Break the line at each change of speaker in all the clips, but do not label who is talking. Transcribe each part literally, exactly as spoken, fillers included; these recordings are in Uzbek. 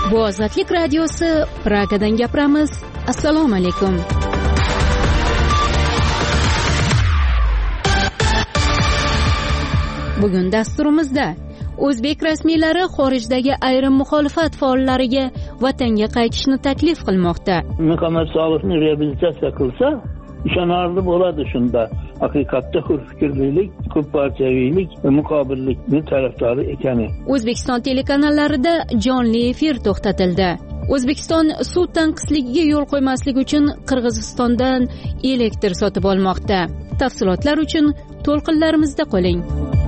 Bu Ozodlik radiosi, Pragadan gapiramiz. Assalomu alaykum. Bugun dasturimizda o'zbek rasmiylari xorijdagi ayrim muxolifat faollariga vatanga qaytishni taklif qilmoqda.
Muqamat sog'liqni reabilitatsiya qilsa, ishonarli bo'ladi shunda. Haqiqatda hurfikrlik, ko'ppartiyaviylik va muqobillikning tarafdori ekani.
O'zbekiston telekanallarida jonli efir to'xtatildi. O'zbekiston suv tanqisligiga yo'l qo'ymaslik uchun Qirg'izistondan elektr sotib olmoqda. Tafsilotlar uchun to'lqinlarimizda qoling.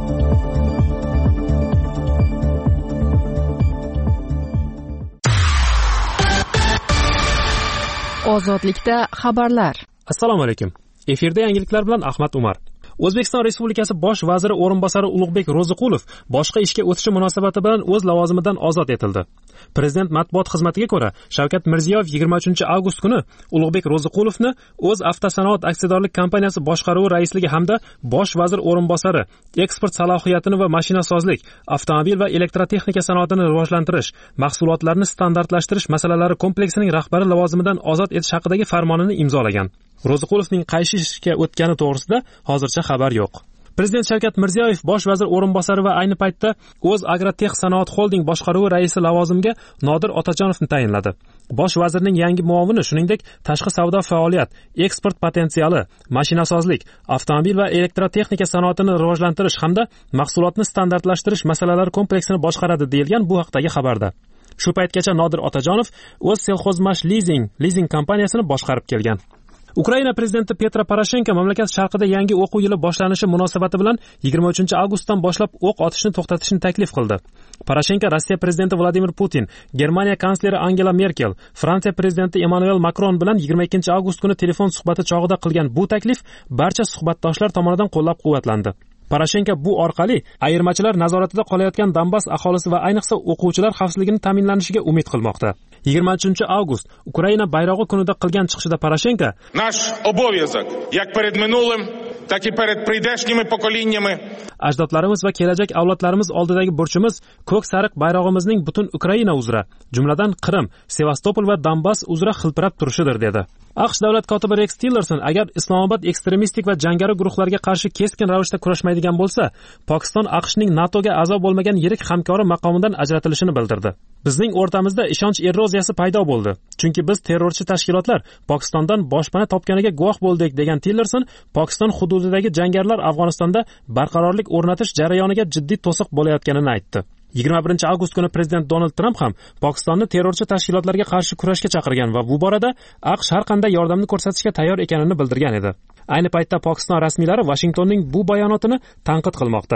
Ozodlikda xabarlar.
Assalomu alaykum. Efirda yangiliklar bilan Ahmad Umar. O'zbekiston Respublikasi bosh vaziri o'rinbosari Ulug'bek Ro'ziqulov boshqa ishga o'tishi munosabati bilan o'z lavozimidan ozod etildi. Prezident matbuot xizmatiga ko'ra, Shavkat Mirziyoyev yigirma uchinchi avgust kuni Ulug'bek Ro'ziqulovni o'z avtosanoat aksiyadorlik kompaniyasi boshqaruvi raisligi hamda bosh vazir o'rinbosari, eksport salohiyatini va mashinasozlik, avtomobil va elektrotexnika sanoatini rivojlantirish, mahsulotlarni standartlashtirish masalalari kompleksining rahbari lavozimidan ozod etish haqidagi farmonini imzolagan. Ro'ziqulovning qaysi ishga o'tgani to'g'risida hozircha xabar yo'q. Prezident Shavkat Mirziyoyev bosh vazir o'rinbosari va ayni paytda o'z Agrotex sanoat holding boshqaruvi raisi lavozimiga Nodir Otajonovni tayinladi. Bosh vazirning yangi muovini shuningdek tashqi savdo faoliyat, eksport potensiali, mashinasozlik, avtomobil va elektrotexnika sanoatini rivojlantirish hamda mahsulotni standartlashtirish masalalari kompleksini boshqaradi deyilgan bu haqdagi xabarda. Shu paytgacha Nodir Otajonov o'z Selxozmash Leasing leasing kompaniyasini boshqarib kelgan. Ukraina prezidenti Petro Poroshenko mamlakat sharqida yangi o'quv yili boshlanishi munosabati bilan yigirma uchinchi avgustdan boshlab o'q otishni to'xtatishni taklif qildi. Poroshenko Rossiya prezidenti Vladimir Putin, Germaniya kansleri Angela Merkel, Fransiya prezidenti Emmanuel Macron bilan yigirma ikkinchi avgust kuni telefon suhbati chog'ida qilgan bu taklif barcha suhbatdoshlar tomonidan qo'llab-quvvatlandi. Poroshenko bu orqali ayirmachilar nazoratida qolayotgan Donbass aholisi va ayniqsa o'quvchilar xavfsizligini ta'minlanishiga umid qilmoqda. yigirma uchinchi avgust Ukraina bayrog'i kunida qilgan chiqishida Poroshenko
Наш обов'язок, як перед минулим, так і перед прийдешніми поколіннями.
Ajdodlarimiz va kelajak avlodlarimiz oldidagi burchimiz ko'k sariq bayrog'imizning butun Ukraina uzra, jumladan Qrim, Sevastopol va Donbass uzra xilpirab turishidir dedi. AQSh davlat kotibi Rex Tillerson agar Islomobod ekstremistik va jangari guruhlarga qarshi keskin ravishda kurashmaydigan bo'lsa, Pokiston AQShning NATOga a'zo bo'lmagan yirik hamkori maqomidan ajratilishini bildirdi. Bizning o'rtamizda ishonch eroziyasi paydo bo'ldi, chunki biz terrorchi tashkilotlar Pokistondan boshpana topganiga guvoh bo'ldik degan Tillerson, Pokiston hududidagi jangarilar Afg'onistonda barqarorlik o'rnatish jarayoniga jiddiy to'siq bo'layotganini aytdi. yigirma birinchi avgust kuni prezident Donald Trump ham Pokistonni terrorchi tashkilotlarga qarshi kurashga chaqirgan va bu borada AQSh har qanday yordamni ko'rsatishga tayyor ekanini bildirgan edi. Ayni paytda Pokiston rasmiylari Washingtonning bu bayonotini tanqid qilmoqda.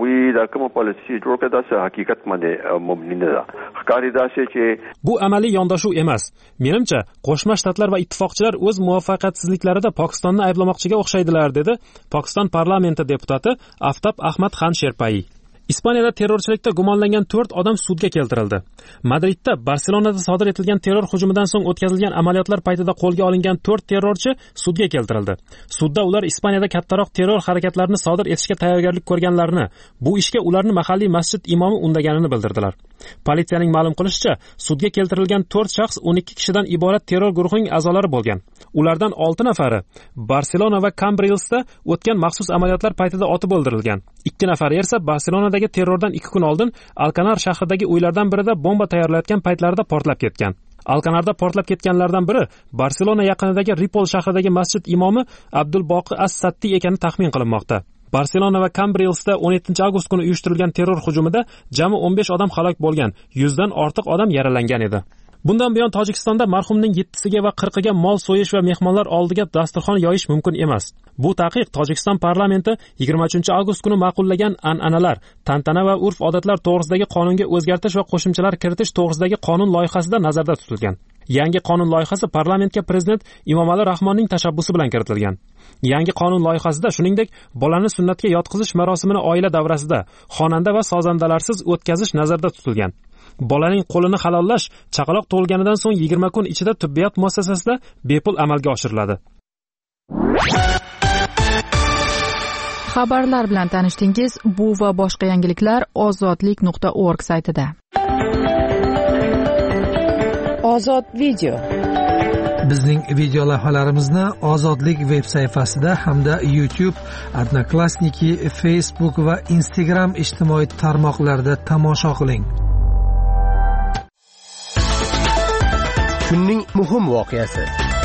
Bu amaliy yondashuv emas. Menimcha, Qo'shma Shtatlar va ittifoqchilar o'z muvaffaqiyatsizliklarida Pokistonni ayblamoqchiga o'xshaydilar, dedi Pokiston parlamenti deputati Aftab Ahmad Xan Sherpai. Ispaniyada terrorchilikda gumonlangan to'rt odam sudga keltirildi. Madridda Barselonada sodir etilgan terror hujumidan so'ng o'tkazilgan amaliyotlar paytida qo'lga olingan to'rt terrorchi sudga keltirildi. Sudda ular Ispaniyada kattaroq terror harakatlarini sodir etishga tayyorgarlik ko'rganlarini, bu ishga ularni mahalliy masjid imomi undaganini bildirdilar. Politsiyaning ma'lum qilishicha, sudga keltirilgan to'rt shaxs o'n ikki kishidan iborat terror guruhining a'zolari bo'lgan. Ulardan olti nafari Barselona va Cambrillsda o'tgan maxsus amaliyotlar paytida otib o'ldirilgan. ikki nafari esa Barselonadagi terrordan ikki kun oldin Alcanar shahridagi uylardan birida bomba tayyorlayotgan paytlarida portlab ketgan. Alcanarda portlab ketganlardan biri Barselona yaqinidagi Ripoll shahridagi masjid imomi Abdulboqi As-Satti ekani taxmin qilinmoqda. Barselona va Cambrillsda o'n yettinchi avgust kuni uyushtirilgan terror hujumida jami o'n besh odam halok bo'lgan, yuzdan ortiq odam yaralangan edi. Bundan buyon Tojikistonda marhumning yettisiga va qirqiga mol so'yish va mehmonlar oldiga dasturxon yoyish mumkin emas. Bu taqiq Tojikiston parlamenti yigirma uchinchi avgust kuni ma'qullagan an'analar, tantana va urf-odatlar to'g'risidagi qonunga o'zgartirish va qo'shimchalar kiritish to'g'risidagi qonun loyihasida nazarda tutilgan. Yangi qonun loyihasi parlamentga prezident Emomali Rahmonning tashabbusi bilan kiritilgan. Yangi qonun loyihasida shuningdek, bolani sunnatga yotqizish marosimini oila davrasida, xonanda va sozandalarsiz o'tkazish nazarda tutilgan. Bolaning qo'lini halollash chaqaloq tug'ilganidan so'ng yigirma kun ichida tibbiyot muassasasida bepul amalga oshiriladi.
Xabarlar bilan tanishdingiz. Bu va boshqa yangiliklar ozodlik nuqta org saytida.
Ozod video.
Bizning video lavhalarimizni Ozodlik veb sayfasida hamda YouTube, Odnoklassniki, Facebook va Instagram ijtimoiy tarmoqlarida tomosha qiling.
Kunning muhim voqeasi.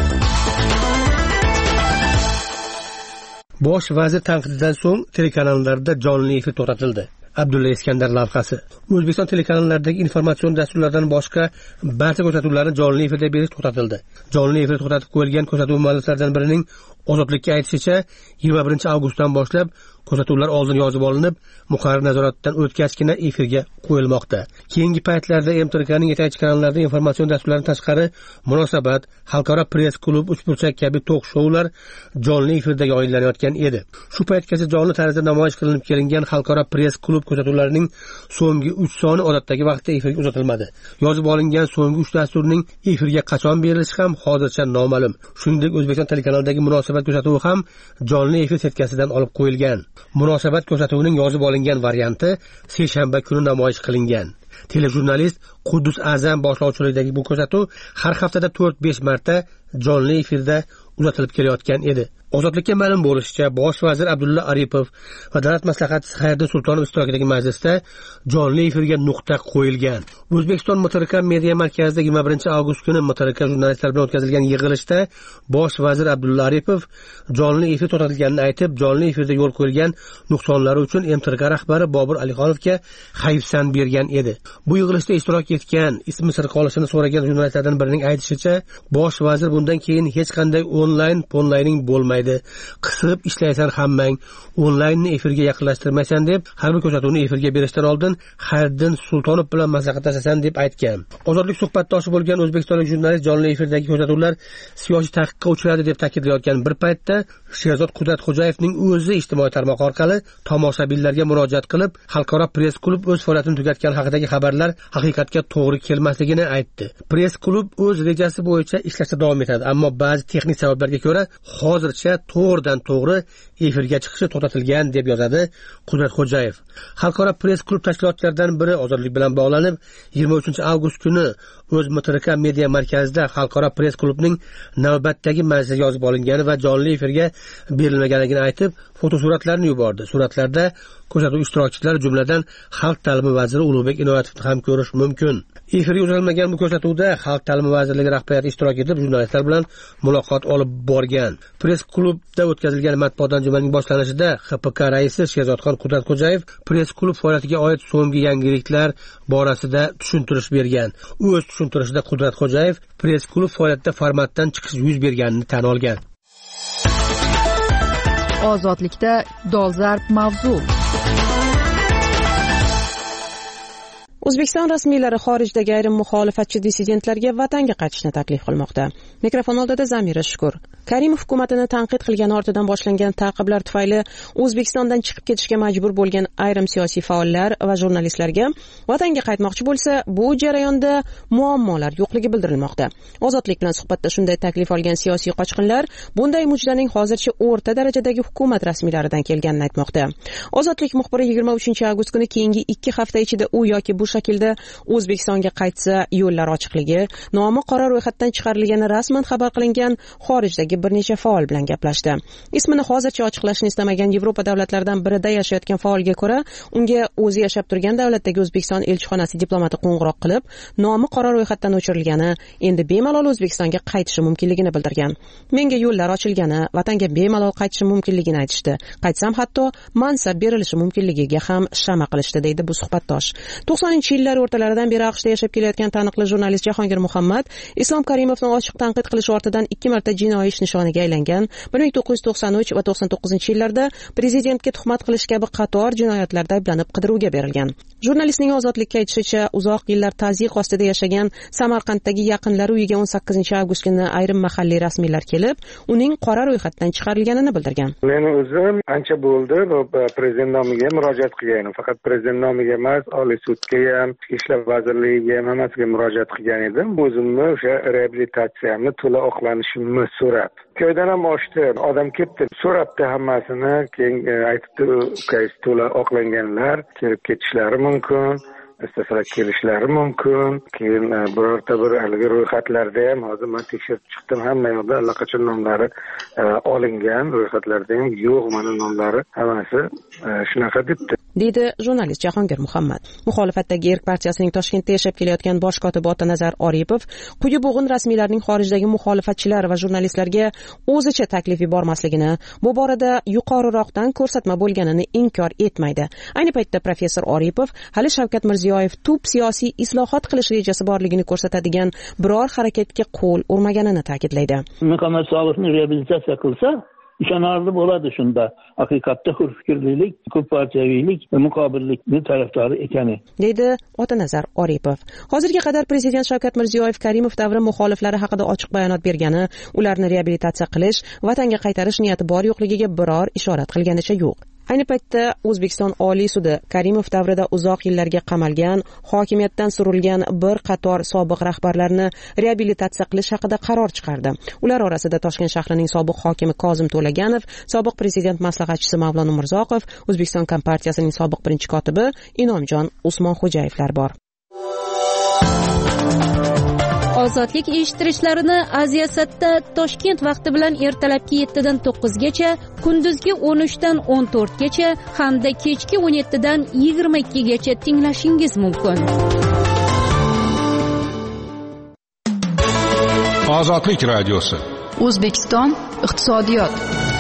Bosh vazir tanqididan so'ng telekanallarda jonli efir to'xtatildi. Abdulla Iskandar lavhasi. O'zbekiston telekanallardagi informatsion dasturlardan boshqa barcha ko'rsatuvlarni jonli efirda berish to'xtatildi. Jonli efir to'xtatib qo'yilgan ko'rsatuv mualliflaridan birining Ozodlikka aytishicha, yigirma birinchi avgustdan boshlab ko'rsatuvlar oldin yozib olinib, muqarrar nazoratdan o'tgachgina efirga qo'yilmoqda. Keyingi paytlarda M T R K'ning yetakchi kanallarida informatsion dasturlardan tashqari Munosabat, Xalqaro press klub, Uchburchak kabi tok-shoular jonli efirda yoyinlanayotgan edi. Shu paytgacha jonli tarzda namoyish qilinib kelingan Xalqaro press klub ko'rsatuvlarining so'nggi uch soni odatdagi vaqtda efirga uzatilmadi. Yozib olingan so'nggi uch dasturning efirga qachon berilishi ham hozircha noma'lum. Shuningdek, O'zbekiston telekanalidagi Munosabat ko'rsatuvi ham jonli efir setkasidan olib qo'yilgan. Munosabat ko'rsatuvining yozib olingan varianti seshanba kuni namoyish qilingan. Telejurnalist Quddus Azam boshlovchiligidagi bu ko'rsatuv har haftada to'rt besh marta jonli efirda uzatilib kelayotgan edi. Ozodlikka ma'lum bo'lishicha, bosh vazir Abdulla Aripov va davlat maslahatchisi Xayriddin Sultonov ishtirokidagi majlisda jonli efirga nuqta qo'yilgan. O'zbekiston M T R K media markazida yigirma birinchi avgust kuni M T R K jurnalistlar bilan o'tkazilgan yig'ilishda bosh vazir Abdulla Aripov jonli efir to'xtatilganini aytib, jonli efirda yo'l qo'yilgan nuqsonlari uchun M T R K rahbari Bobur Alixonovga hayfsan bergan edi. Bu yig'ilishda ishtirok etgan, ismi sir qolishini so'ragan jurnalistlardan birining aytishicha, bosh vazir bundan keyin hech qanday onlayn ponlayning bo'lmaydi. Qisib ishlaysan hammang, onlaynni efirga yaqinlashtirmaysan deb, har bir ko'rsatuvni efirga berishdan oldin Xayriddin Sultonov bilan maslahatlashasan deb aytgan. Ozodlik suhbatdoshi bo'lgan o'zbekistonlik jurnalist jonli efirdagi ko'rsatuvlar siyosiy taqiqqa uchradi deb ta'kidlayotgan bir paytda Sherzod Qudratxo'jayevning o'zi ijtimoiy tarmoq orqali tomoshabinlarga murojaat qilib, Xalqaro press klub o'z faoliyatini tugatgani haqidagi xabarlar haqiqatga to'g'ri kelmasligini aytdi. Press klub o'z rejasi bo'yicha ishlashda davom etadi, ammo ba'zi texnik sabablarga ko'ra hozircha to'g'ridan to'g'ri efirga chiqishi to'xtatilgan deb yozadi Qudratxo'jayev. Xalqaro press klub tashkilotlaridan biri Ozodlik bilan bog'lanib, yigirma uchinchi avgust kuni o'z M T R K media markazida Xalqaro press klubning navbatdagi majlisi yozib olingani va jonli efirga berilmaganligini aytib, fotosuratlarni yubordi. Suratlarda ko'rsatuv ishtirokchilari jumladan Xalq ta'limi vaziri Ulug'bek Inoyatovni ham ko'rish mumkin. Efirga uzatilmagan bu ko'rsatuvda Xalq ta'limi vazirligi rahbariyati ishtirok etib, jurnalistlar bilan muloqot olib borgan. Press klubda o'tkazilgan matbuot anjumanining boshlanishida X P K raisi Sherzodxon Qudratxo'jayev press klub faoliyatiga oid so'nggi yangiliklar borasida tushuntirish bergan. O'z tushuntirishida Qudratxo'jayev press klub faoliyatida formatdan chiqish yuz berganini tan olgan.
Ozodlikda dolzarb mavzu. O'zbekiston rasmiylari xorijdagi ayrim muxolifatchi dissidentlarga vatanga qaytishni taklif qilmoqda. Mikrofon oldida Zamira Shukur. Karimov hukumatini tanqid qilgani ortidan boshlangan ta'qiblar tufayli O'zbekistondan chiqib ketishga majbur bo'lgan ayrim siyosiy faollar va jurnalistlarga vatanga qaytmoqchi bo'lsa, bu jarayonda muammolar yo'qligi bildirilmoqda. Ozodlik bilan suhbatda shunday taklif olgan siyosiy qochqinlar bunday mujdaning hozircha o'rta darajadagi hukumat rasmiylaridan kelganini aytmoqda. Ozodlik muxbiri yigirma uchinchi avgust kuni keyingi ikki hafta ichida u yoki bu shaklda O'zbekistonga qaytsa yo'llar ochiqligi, nomi qora ro'yxatdan chiqarilgani rasman xabar qilingan xorijdagi bir necha faol bilan gaplashdi. Ismini hozircha ochiqlashni istamagan Yevropa davlatlaridan birida yashayotgan faolga ko'ra, unga o'zi yashab turgan davlatdagi O'zbekiston elchixonasi diplomati qo'ng'iroq qilib, nomi qora ro'yxatdan o'chirilgani, endi bemalol O'zbekistonga qaytishi mumkinligini bildirgan. Menga yo'llar ochilgani, vatanga bemalol qaytishim mumkinligini aytishdi. Qaytsam hatto mansab berilishi mumkinligiga ham shama qilishdi, deydi bu suhbatdosh. to'qsoninchi yillar o'rtalaridan beri AQShda yashab kelayotgan taniqli jurnalist Jahongir Muhammad Islom Karimovni ochiq tanqid qilish ortidan ikki marta jinoiy ish nishoniga aylangan. bir ming to'qqiz yuz to'qson uch va to'qson to'qqizinchi yillarda prezidentga tuhmat qilish kabi qator jinoyatlarda ayblanib qidiruvga berilgan. Jurnalistning Ozodlikka aytishicha, uzoq yillar tazyiq ostida yashagan Samarqanddagi yaqinlari uyiga o'n sakkizinchi avgust kuni ayrim mahalliy rasmiylar kelib, uning qora ro'yxatdan chiqarilganini bildirgan.
Men o'zim ancha bo'ldi prezident nomiga murojaat qilganim. Faqat prezident nomiga emas, Oliy sudga ham, Ichki ishlar vazirligiga ham hammasiga murojaat qilgan edim. O'zimni o'sha reabilitatsiyamni to'la oqlanishimni so'rab. Ko'ydan ham oshdi. Odam ketdi, so'rabdi hammasini, keyin aytibdi, ukasi to'la oqlanganlar kelib ketishlari mumkin. istaslar kelishlari mumkin. Keyin birorta bir haligi ro'yxatlarda ham hozir men tekshirib chiqdim, hamma yoqda allaqachon nomlari olingan, ro'yxatlarda ham yo'q, mana nomlari hammasi shunaqa debdi,
deydi jurnalist Jahongir Muhammad. Muxolifatdagi Erk partiyasining Toshkentda yashab kelayotgan bosh kotibi Otanazar Oripov quyi bo'g'in rasmiylarning xorijdagi muxolifatchilar va jurnalistlarga o'zicha taklif yubormasligini, bu borada yuqoriroqdan ko'rsatma bo'lganini inkor etmaydi. Ayni paytda professor Oripov hali Shavkat Mirziyoyev tub siyosiy islohot qilish rejasi borligini ko'rsatadigan biror harakatga qo'l urmaganini ta'kidlaydi.
Muhammad Sog'liqni reabilitatsiya qilsa, ishonarli bo'ladi shunda. Haqiqatda hurfikrlik, ko'p partiyaviylik va muqobillikni tarafdori ekani,
deydi Otanazar Oripov. Hozirga qadar prezident Shavkat Mirziyoyev Karimov davri muxoliflari haqida ochiq bayonot bergani, ularni reabilitatsiya qilish, vatanga qaytarish niyati bor yo'qligiga biror ishorat qilganicha yo'q. Ayni paytda O'zbekiston Oliy sudi Karimov davrida uzoq yillarga qamalgan, hokimiyatdan surilgan bir qator sobiq rahbarlarni reabilitatsiya qilish haqida qaror chiqardi. Ular orasida Toshkent shahrining sobiq hokimi Kozim To'laganov, sobiq prezident maslahatchisi Mavlon Umurzoqov, O'zbekiston Kompartiyasining sobiq birinchi kotibi Inomjon Usmonxo'jayevlar bor.
Ozodlik eshittirishlarini Aziyasatda Toshkent vaqti bilan ertalabki yetti dan to'qqiz gacha, kunduzgi o'n uch dan o'n to'rt gacha hamda kechki o'n yetti dan yigirma ikki gacha tinglashingiz mumkin.
Ozodlik radiosi.
O'zbekiston iqtisodiyot.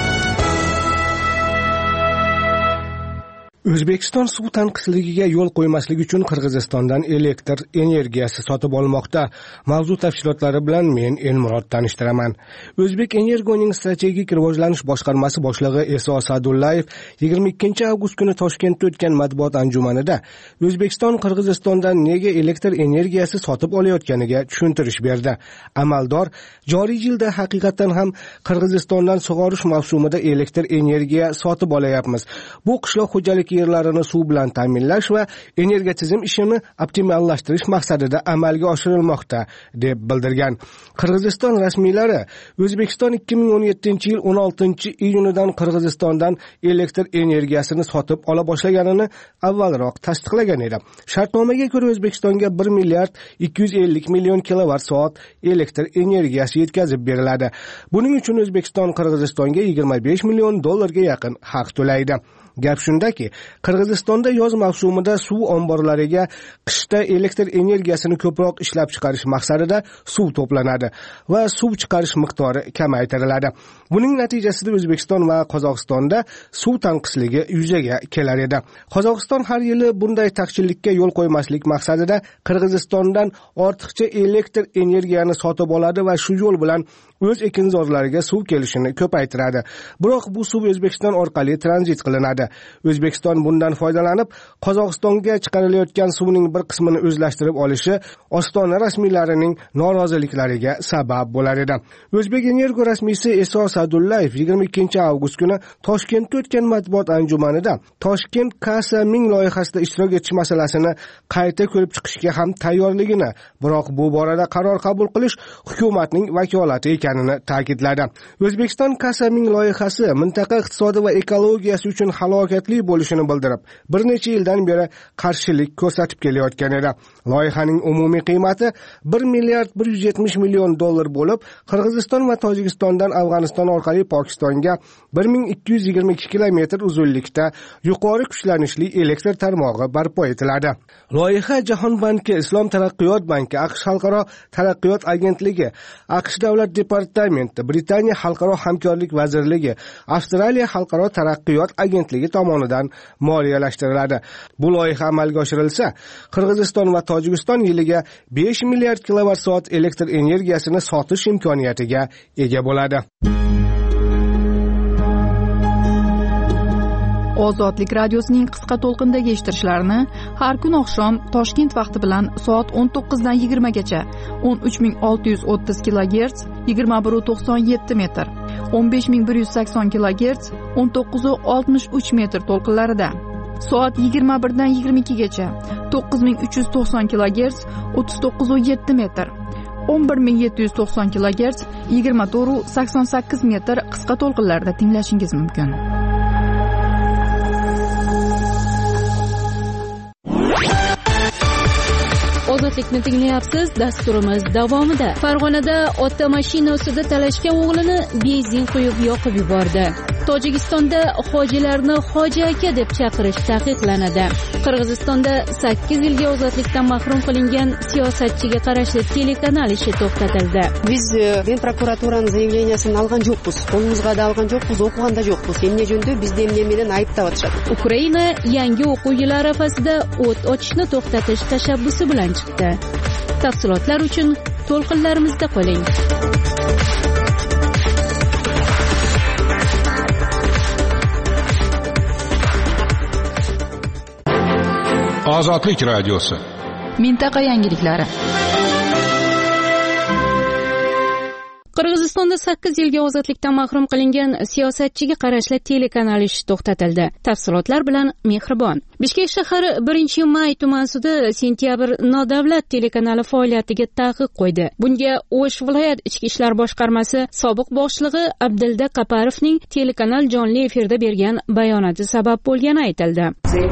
O'zbekiston suv tanqisligiga yo'l qo'ymaslik uchun Qirg'izistondan elektr energiyasi sotib olmoqda. Mavzu tafsilotlari bilan men Elmurod tanishtiraman. O'zbek Energoning strategik rivojlanish boshqarmasi boshlig'i Eso Sadullayev yigirma ikkinchi avgust kuni Toshkentda o'tgan matbuot anjumanida O'zbekiston Qirg'izistondan nega elektr energiyasi sotib olayotganiga tushuntirish berdi. Amaldor joriy yilda haqiqatan ham Qirg'izistondan sug'orish mavsumida elektr energiya sotib olayapmiz. Bu qishloq xo'jaligi yerlarini suv bilan ta'minlash va energetizm ishini optimallashtirish maqsadida amalga oshirilmoqda deb bildirgan. Qirg'iziston rasmiylari O'zbekiston ikki ming o'n yettinchi yil o'n oltinchi iyunidan Qirg'izistondan elektr energiyasini sotib ola boshlaganini avvalroq tasdiqlagan edi. Shartnomaga ko'ra O'zbekistonga bir milliard ikki yuz ellik million kilovat soat elektr energiyasi yetkazib beriladi. Buning uchun O'zbekiston Qirg'izistonga yigirma besh million dollarga yaqin haq to'laydi. Gap shundaki, Qirg'izistonda yoz mavsumida suv omborlariga qishda elektr energiyasini ko'proq ishlab chiqarish maqsadida suv to'planadi va suv chiqarish miqdori kamaytiriladi. Buning natijasida O'zbekiston va Qozog'istonda suv tanqisligi yuzaga kelar edi. Qozog'iston har yili bunday taqchillikka yo'l qo'ymaslik maqsadida Qirg'izistondan ortiqcha elektr energiyani sotib oladi va shu yo'l bilan o'z ekinzorlariga suv kelishini ko'paytiradi. Biroq bu suv O'zbekiston orqali tranzit qilinadi. O'zbekiston bundan foydalanib, Qozog'istonga chiqarilayotgan suvning bir qismini o'zlashtirib olishi Ostona rasmiylarining noroziliklariga sabab bo'lar edi. O'zbek Energo rasmiysi Eso Sadullayev yigirma ikkinchi avgust kuni Toshkentda o'tgan matbuot anjumanida Toshkent Kasa ming loyihasida ishtirok etish masalasini qayta ko'rib chiqishga ham tayyorligini, biroq bu borada qaror qabul qilish hukumatning vakolati ekanini ta'kidladi. O'zbekiston Kasa ming loyihasi mintaqa iqtisodi va ekologiyasi uchun halokatli bo'lishini bildirib, bir necha yildan beri qarshilik ko'rsatib kelayotgan edi. Loyihaning umumiy qiymati bir milliard bir yuz yetmish million dollar bo'lib, Qirg'iziston va Tojikistondan Afg'oniston orqali Pokistonga bir ming ikki yuz yigirma ikki kilometr uzunlikda yuqori kuchlanishli elektr tarmog'i barpo etiladi. Loyiha Jahon banki, Islom taraqqiyot banki, AQSh xalqaro taraqqiyot agentligi, AQSh davlat departamenti, Britaniya xalqaro hamkorlik vazirligi, Avstraliya xalqaro taraqqiyot agentligi tomonidan moliyalashtiriladi. Bu loyiha amalga oshirilsa, Qirg'iziston va Tojikiston yiliga besh milliard kilovat soat elektr energiyasini sotish imkoniyatiga ega bo'ladi.
Ozodlik radiosining qisqa to'lqindagi eshittirishlarini har kun oqshom Toshkent vaqti bilan soat o'n to'qqiz dan yigirma gacha o'n uch ming olti yuz o'ttiz kilogerts yigirma bir nuqta to'qson yetti metr, o'n besh ming bir yuz sakson kilogerts o'n to'qqiz nuqta oltmish uch metr to'lqinlarida, soat yigirma bir dan yigirma ikki gacha to'qqiz ming uch yuz to'qson kilogerts o'ttiz to'qqiz nuqta yetti metr, o'n bir ming yetti yuz to'qson kilogerts yigirma to'rt nuqta sakson sakkiz metr qisqa to'lqinlarda tinglashingiz mumkin.
ozodlikni tinglayapsiz. Dasturimiz davomida Farg'onada ota mashina ustida talashgan o'g'lini benzin quyib yoqib yubordi. Tojikistonda hojilarni hoji aka deb chaqirish taqiqlanadi. Qirg'izistonda sakkiz yilga ozodlikdan mahrum qilingan siyosatchiga qarashli telekanal ishi to'xtatildi.
Biz men prokuraturaning заявлениясын algan yo'qmiz. Qo'limizga da algan yo'qmiz, o'qiganda yo'qmiz. Emne junda bizda emne bilan ayblayotishadi.
Ukraina yangi o'quv yili arafasida o't ochishni to'xtatish tashabbusi bilan chiqdi. Tafsilotlar uchun to'lqinlarimizda qoling.
Ozodlik radiosi.
Mintaqa yangiliklari.
Qirg'izistonda sakkiz yilga ozodlikdan mahrum qilingan siyosatchiga qarashli telekanal ishi to'xtatildi. Tafsilotlar bilan Mehribon. Bishkek shahar birinchi may tuman sudi sentyabr nodavlat telekanali faoliyatiga taqiq qo'ydi. Bunga O'sh viloyat ichki ishlar boshqarmasi sobiq boshlig'i Abdulda Qaparovning telekanal jonli efirda bergan bayonoti sabab bo'lgani aytildi.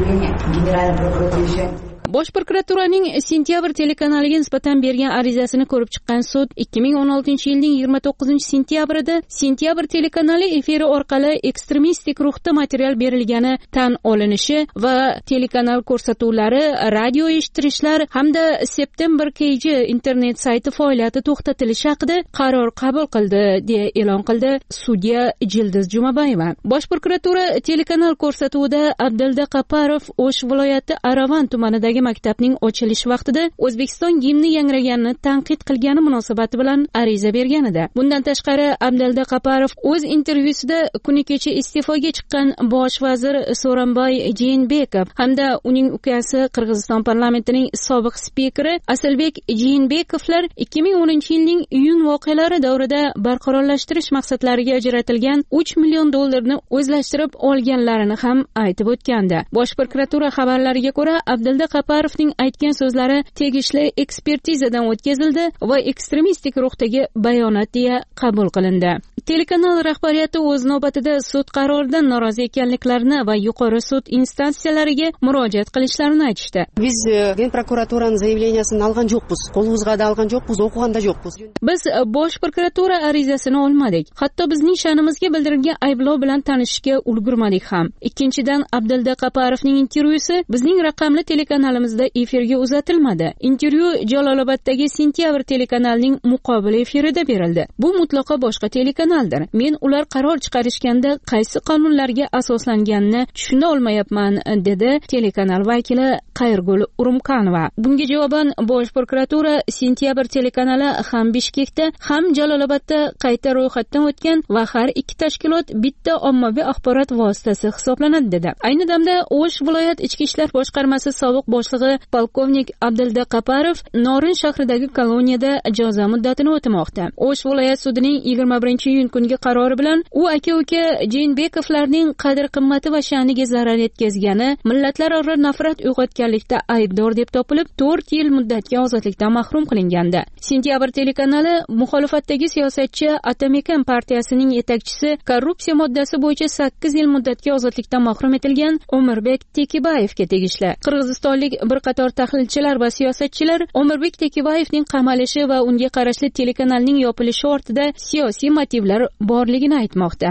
Bosh prokuraturaning sentyabr telekanaliga nisbatan bergan arizasini ko'rib chiqqan sud ikki ming o'n oltinchi yilning yigirma to'qqizinchi sentyabrida sentyabr telekanali efiri orqali ekstremistik ruhda material berilgani tan olinishi va telekanal ko'rsatuvlari, radio eshittirishlar hamda September K G internet sayti faoliyati to'xtatilishi haqida qaror qabul qildi, deya e'lon qildi sudya Jildiz Jumabayeva. Bosh prokuratura telekanal ko'rsatuvida Abdulda Qaparov O'sh viloyati Aravan tumanidagi maktabning ochilish vaqtida O'zbekiston gimni yangraganini tanqid qilgani munosabati bilan ariza bergan edi. Bundan tashqari Abdulda Qaparov o'z intervyusida kuni kecha iste'foga chiqqan bosh vazir So'ronboy Jeenbekov hamda uning ukasi Qirg'iziston parlamentining sobiq spikeri Asalbek Jeenbekovlar ikki ming o'ninchi yilning iyun voqealari davrida barqarorlashtirish maqsadlariga ajratilgan uch million dollarni o'zlashtirib olganlarini ham aytib o'tgandi. Bosh prokuratura xabarlariga ko'ra Abdulda Qaparovning aytgan so'zlari tegishli ekspertizadan o'tkazildi va ekstremistik ruhdagi bayonot deya qabul qilindi. Telekanal rahbariyati o'z navbatida sud qaroridan norozi ekanliklarini va yuqori sud instansiyalariga murojaat qilishlarini aytishdi.
Biz men prokuraturaning заявлениясын algan yo'qmiz, qo'limizga da algan yo'qmiz, o'qiganda yo'qmiz.
Biz bosh prokuratura arizasini olmadik. Hatto bizning sha'nimizga bildirilgan ayblov bilan tanishishga ulgurmadik ham. Ikkinchidan, Abdulda Qaparovning intervyusi bizning raqamli telekanalimizda efirga uzatilmadi. Intervyu Jaloloboddagi sentyabr telekanalining muqobil efirida berildi. Bu mutlaqo boshqa telekanaldir. Men ular qaror chiqarishganda qaysi qonunlarga asoslanganini tushuna olmayapman, dedi telekanal vakili Qayrgul Urumkanova. Bunga javoban bosh prokuratura sentyabr telekanali ham Bishkekda, ham Jalolobodda qayta ro'yxatdan o'tgan va har ikki tashkilot bitta ommaviy axborot vositasi hisoblanadi, dedi. Ayni damda O'sh viloyat ichki ishlar boshqarmasi sobiq boshlig'i polkovnik Abdulda Qaparov Norin shahridagi koloniyada jazo muddatini o'tamoqda. O'sh viloyat sudining yigirma birinchi iyun kungi qarori bilan u aka-uka Jeenbekovlarning qadr-qimmati va sha'niga zarar yetkazgani, millatlararo nafrat uyg'otganlikda aybdor deb topilib, to'rt yil muddatga ozodlikdan mahrum qilingandi. Sentyabr telekanali muxolifatdagi siyosatchi Atamekan partiyasining yetakchisi korrupsiya moddasi bo'yicha sakkiz yil muddatga ozodlikdan mahrum etilgan Omirbek Tekibayevga tegishli. Qirg'izistonlik bir qator tahlilchilar va siyosatchilar Omirbek Tekibayevning qamalishi va unga qarashli telekanalning yopilishi ortida siyosiy motivlar borligini aytmoqda.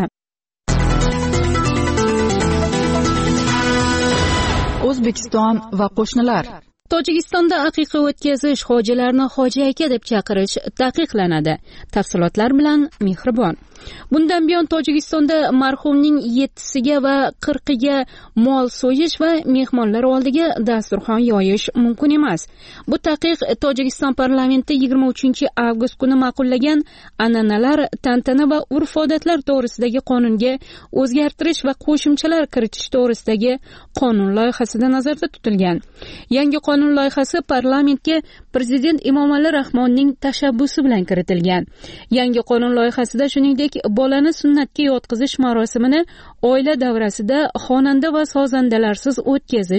O'zbekiston va qo'shnilar.
Tojikistonda aqiqa o'tkazish, hojilarni hoji aka deb chaqirish taqiqlanadi. Tafsilotlar bilan Mehribon. Bundan buyon Tojikistonda marhumning yettisiga va qirqiga mol so'yish va mehmonlar oldiga dasturxon yoyish mumkin emas. Bu taqiq Tojikiston parlamenti yigirma uchinchi avgust kuni ma'qullagan an'analar, tantana va urf-odatlar to'g'risidagi qonunga o'zgartirish va qo'shimchalar kiritish to'g'risidagi qonun loyihasida nazarda tutilgan. Yangi qonun loyihasi parlamentga prezident Emomali Rahmonning tashabbusi bilan kiritilgan. Yangi qonun loyihasida shuningdek bolani sunnatga yotqizish marosimini oila davrasida xonanda va sozandalarsiz o'tkazish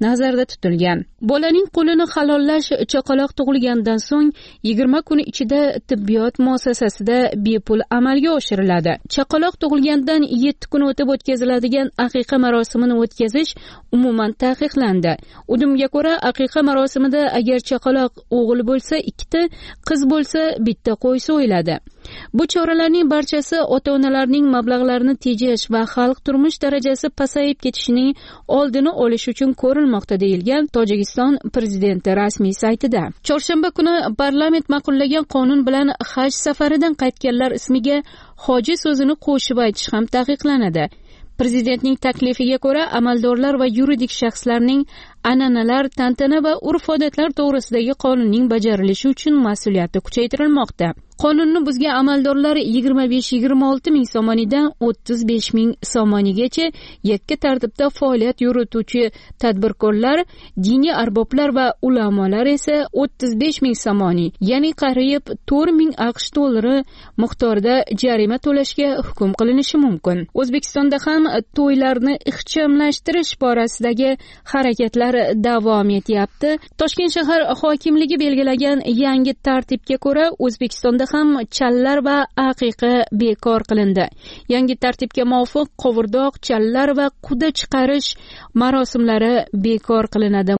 nazarda tutilgan. Bolaning qo'lini halollash chaqaloq tug'ilgandan so'ng yigirma kun ichida tibbiyot muassasasida bepul amalga oshiriladi. Chaqaloq tug'ilgandan yetti kun o'tib o'tkaziladigan aqiqa marosimini o'tkazish umuman taqiqlandi. Udumga ko'ra, aqiqa marosimida agar chaqaloq o'g'il bo'lsa ikkita, qiz bo'lsa bitta qo'y so'yiladi. Bu choralarning barchasi ota-onalarning mablag'larini tejash va xalq turmush darajasi pasayib ketishining oldini olish uchun ko'rilmoqda deyilgan Tojikiston prezidenti rasmiy saytida. Chorshanba kuni parlament ma'qullagan qonun bilan haj safaridan qaytganlar ismiga hoji so'zini qo'shib aytish ham taqiqlanadi. Prezidentning taklifiga ko'ra, amaldorlar va yuridik shaxslarning an'analar, tantana va urf-odatlar to'g'risidagi qonunning bajarilishi uchun mas'uliyati kuchaytirilmoqda. Qonunni buzgan amaldorlar yigirma besh yigirma olti ming somonidan o'ttiz besh ming somonigacha yakka tartibda faoliyat yurituvchi tadbirkorlar, diniy arboblar va ulamolar esa o'ttiz besh ming somoni, ya'ni qariyb to'rt ming AQSh dollari miqdorida jarima to'lashga hukm qilinishi mumkin. O'zbekistonda ham to'ylarni ixchamlashtirish borasidagi harakatlar davom etyapti. Toshkent shahar hokimligi belgilagan yangi tartibga ko'ra, O'zbekistonda ham challar va aqiqa bekor qilindi. Yangi tartibga muvofiq qovurdoq, challar va quda chiqarish marosimlari bekor qilinadi.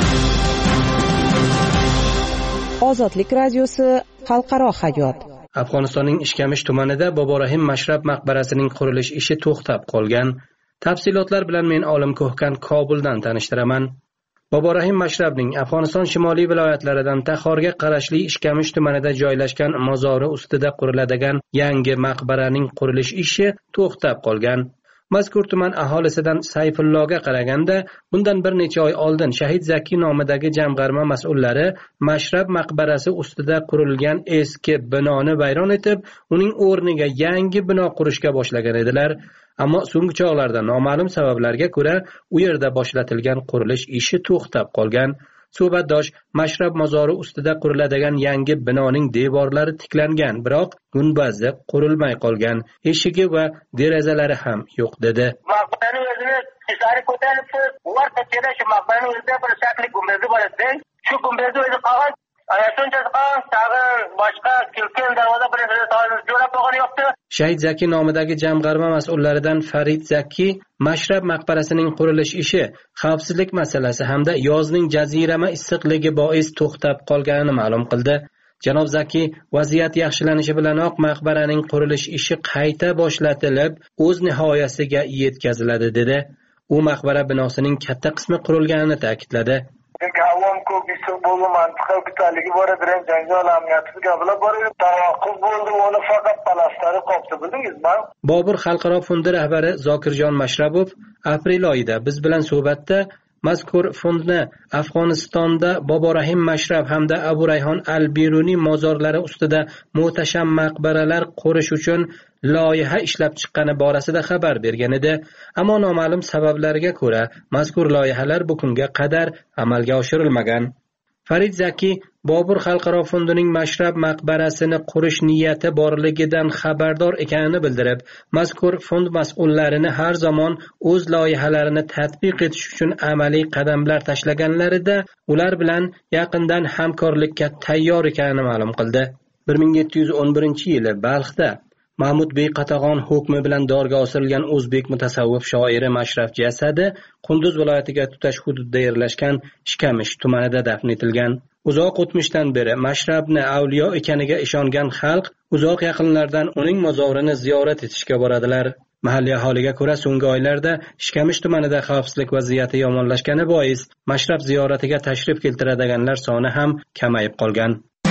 Ozodlik radiosi xalqaro hayot.
Afg'onistonning Ishkamish tumanida Boborahim Mashrab maqbarasining qurilish ishi to'xtab qolgan. Tafsilotlar bilan men Olim Ko'hkan Kobuldan tanishtiraman. Boborahim Mashrabning Afg'oniston shimoliy viloyatlaridan Taxorga qarashli Ishkamish tumanida joylashgan mozori ustida quriladigan yangi maqbaraning qurilish ishi to'xtab qolgan. Mazkur tuman aholisidan Sayfullohga qaraganda, bundan bir necha oy oldin Shahid Zaki nomidagi jamg'arma mas'ullari Mashrab maqbarasi ustida qurilgan eski binoni vayron etib, uning o'rniga yangi bino qurishga boshlagan edilar. Ammo so'nggi chog'larda noma'lum sabablarga ko'ra u yerda boshlatilgan qurilish ishi to'xtab qolgan. Suhbatdosh Mashrab mozori ustida quriladigan yangi binoning devorlari tiklangan, biroq gumbazi qurilmay qolgan, eshigi va derazalari ham yo'q dedi.
Maqbaraning o'zini isari ko'tarib, ular tashkilda shu maqbaraning o'zida bir shakli gumbazi bor edi. Shu gumbazi o'zi qolgan, ayashuncha qolgan, tag'in boshqa kilken darvoza bilan jo'rab qo'ygan yo'qdi.
Shahid Zaki nomidagi jamg'arma mas'ullaridan Farid Zaki Mashrab maqbarasining qurilish ishi xavfsizlik masalasi hamda yozning jazirama issiqligi bois to'xtab qolganini ma'lum qildi. Janob Zaki vaziyat yaxshilanishi bilanoq maqbaraning qurilish ishi qayta boshlatilib, o'z nihoyasiga yetkaziladi dedi. U maqbara binosining katta qismi qurilganini ta'kidladi.
Çünkü avam ko'pisi bo'ldi, mantiqa bitaligi bor edi, janjal amniyati gaplar bor edi. Taraqqi bo'ldi, uni faqat palastari qopdi, bildingizmi?
Bobur xalqaro fondi rahbari Zokirjon Mashrabov aprel oyida biz bilan suhbatda mazkur fondni Afg'onistonda Boborahim Mashrab hamda Abu Rayhon al-Biruni mozorlari ustida muhtasham maqbaralar qurish uchun loyiha ishlab chiqqani borasida xabar bergan edi. Ammo noma'lum sabablarga ko'ra mazkur loyihalar bugunga qadar amalga oshirilmagan. Farid Zaki Bobur xalqaro fondining Mashrab maqbarasini qurish niyati borligidan xabardor ekanini bildirib, mazkur fond mas'ullarini har zamon o'z loyihalarini tatbiq etish uchun amaliy qadamlar tashlaganlarida ular bilan yaqindan hamkorlikka tayyor ekanini ma'lum qildi. bir ming yetti yuz o'n birinchi yili Balxda Mahmud Bey Qatag'on hukmi bilan dorga osilgan o'zbek mutasavvif shoiri Mashrab jasadi Qunduz viloyatiga tutash hududida yerlashgan Ishkamish tumanida dafn etilgan. Uzoq o'tmishdan beri Mashrabni avliyo ekaniga ishongan xalq uzoq yaqinlardan uning mozorini ziyorat etishga boradilar. Mahalliy aholiga ko'ra, so'nggi oylarda Ishkamish tumanida xavfsizlik vaziyati yomonlashgani bois Mashrab ziyoratiga tashrif keltiradiganlar soni ham kamayib qolgan.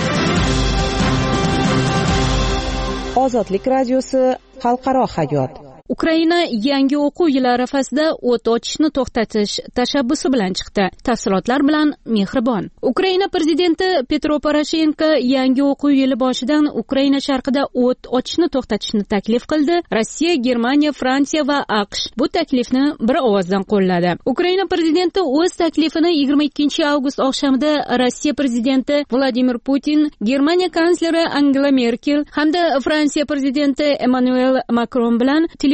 Ozodlik radiosi xalqaro hayot.
Ukraina yangi o'quv yili arafasida o't ochishni to'xtatish tashabbusi bilan chiqdi. Tafsilotlar bilan Mehribon. Ukraina prezidenti Petro Poroshenko yangi o'quv yili boshidan Ukraina sharqida o't ochishni to'xtatishni taklif qildi. Rossiya, Germaniya, Fransiya va AQSh bu taklifni bir ovozdan qo'lladi. Ukraina prezidenti o'z taklifini yigirma ikkinchi avgust oqshomida Rossiya prezidenti Vladimir Putin, Germaniya kansleri Angela Merkel hamda Fransiya prezidenti Emmanuel Macron bilan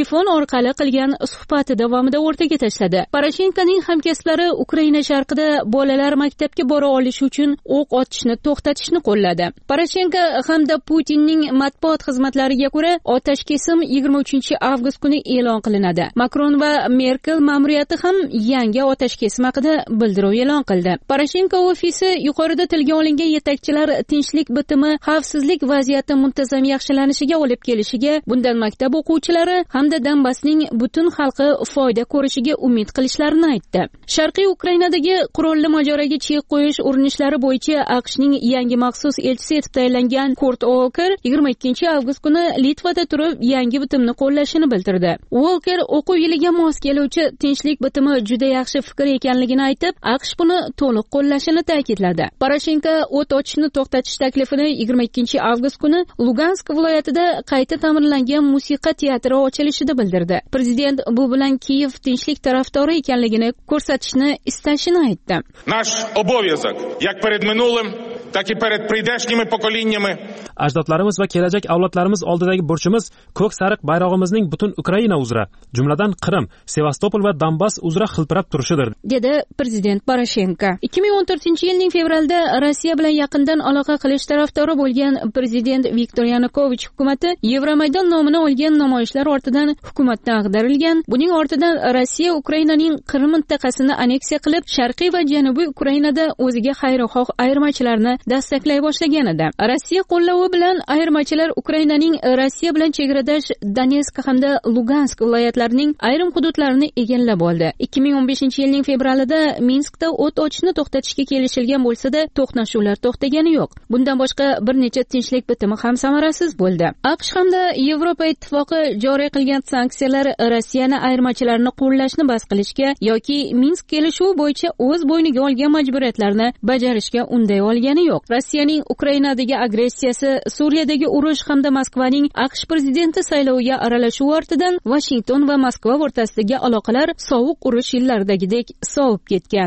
telefon orqali qilgan suhbati davomida o'rtaga tashladi. Poroshenkoning hamkasblari Ukraina sharqida bolalar maktabga bora olishi uchun o'q otishni to'xtatishni qo'lladi. Poroshenko hamda Putinning matbuot xizmatlariga ko'ra, otash kesim yigirma uchinchi avgust kuni e'lon qilinadi. Makron va Merkel ma'muriyati ham yangi otash kesim haqida bildiruv e'lon qildi. Poroshenko ofisi yuqorida tilga olingan yetakchilar tinchlik bitimi, xavfsizlik vaziyati muntazam yaxshilanishiga olib kelishiga, bundan maktab o'quvchilari hamda Donbassning butun xalqi foyda ko'rishiga umid qilishlarini aytdi. Sharqiy Ukrainadagi qurolli mojaroga chek qo'yish urinishlari bo'yicha AQShning yangi maxsus elchisi etib tayinlangan Kurt Walker yigirma ikkinchi avgust kuni Litvada turib yangi bitimni qo'llashini bildirdi. Walker o'quv yiliga mos keluvchi tinchlik bitimi juda yaxshi fikr ekanligini aytib, AQSh buni to'liq qo'llashini ta'kidladi. Poroshenko o't ochishni to'xtatish taklifini yigirma ikkinchi avgust kuni Lugansk viloyatida qayta ta'mirlangan musiqa teatri ochilishida bildirdi. Prezident bu bilan Kiyev tinchlik tarafdori ekanligini ko'rsatishni istashini aytdi.
Наш обов'язок, як перед минулим, так и перед прийдешніми поколіннями.
Ajdodlarimiz va kelajak avlodlarimiz oldidagi burchimiz ko'k sariq bayrog'imizning butun Ukraina uzra, jumladan Qrim, Sevastopol va Donbass uzra xilpirab turishidir,
dedi prezident Poroshenko. ikki ming o'n to'rtinchi yilning fevralda Rossiya bilan yaqindan aloqa qilish tarafdori bo'lgan prezident Viktor Yanukovich hukumati Yevromaydon nomini olgan namoyishlar ortidan hukumatdan ag'darilgan. Buning ortidan Rossiya Ukrainaning Qrim mintaqasini aneksiya qilib, sharqiy va janubiy Ukrainada o'ziga xayrixoh ayirmachilarni dastaklay boshlagan edi. Rossiya qo'llavi bilan ayirmachilar Ukrainaning Rossiya bilan chegaradosh Donetsk hamda Lugansk viloyatlarining ayrim hududlarini egallab oldi. ikki ming o'n beshinchi yilning fevralida Minskda o't ochishni to'xtatishga kelishilgan bo'lsa-da, to'qnashuvlar to'xtagani yo'q. Bundan boshqa bir necha tinchlik bitimi ham samarasiz bo'ldi. AQSh hamda Yevropa ittifoqi joriy qilgan sanksiyalar Rossiyani ayirmachilarni qo'llashni bas qilishga yoki Minsk kelishuvi bo'yicha o'z bo'yniga olgan majburiyatlarni bajarishga unday olgani yo'q. Rossiyaning Ukrainadagi agressiyasi, Suriyadagi urush hamda Moskvaning AQSh prezidenti sayloviga aralashuvi ortidan Washington va Moskva o'rtasidagi aloqalar sovuq urush yillaridagidek sovib ketgan.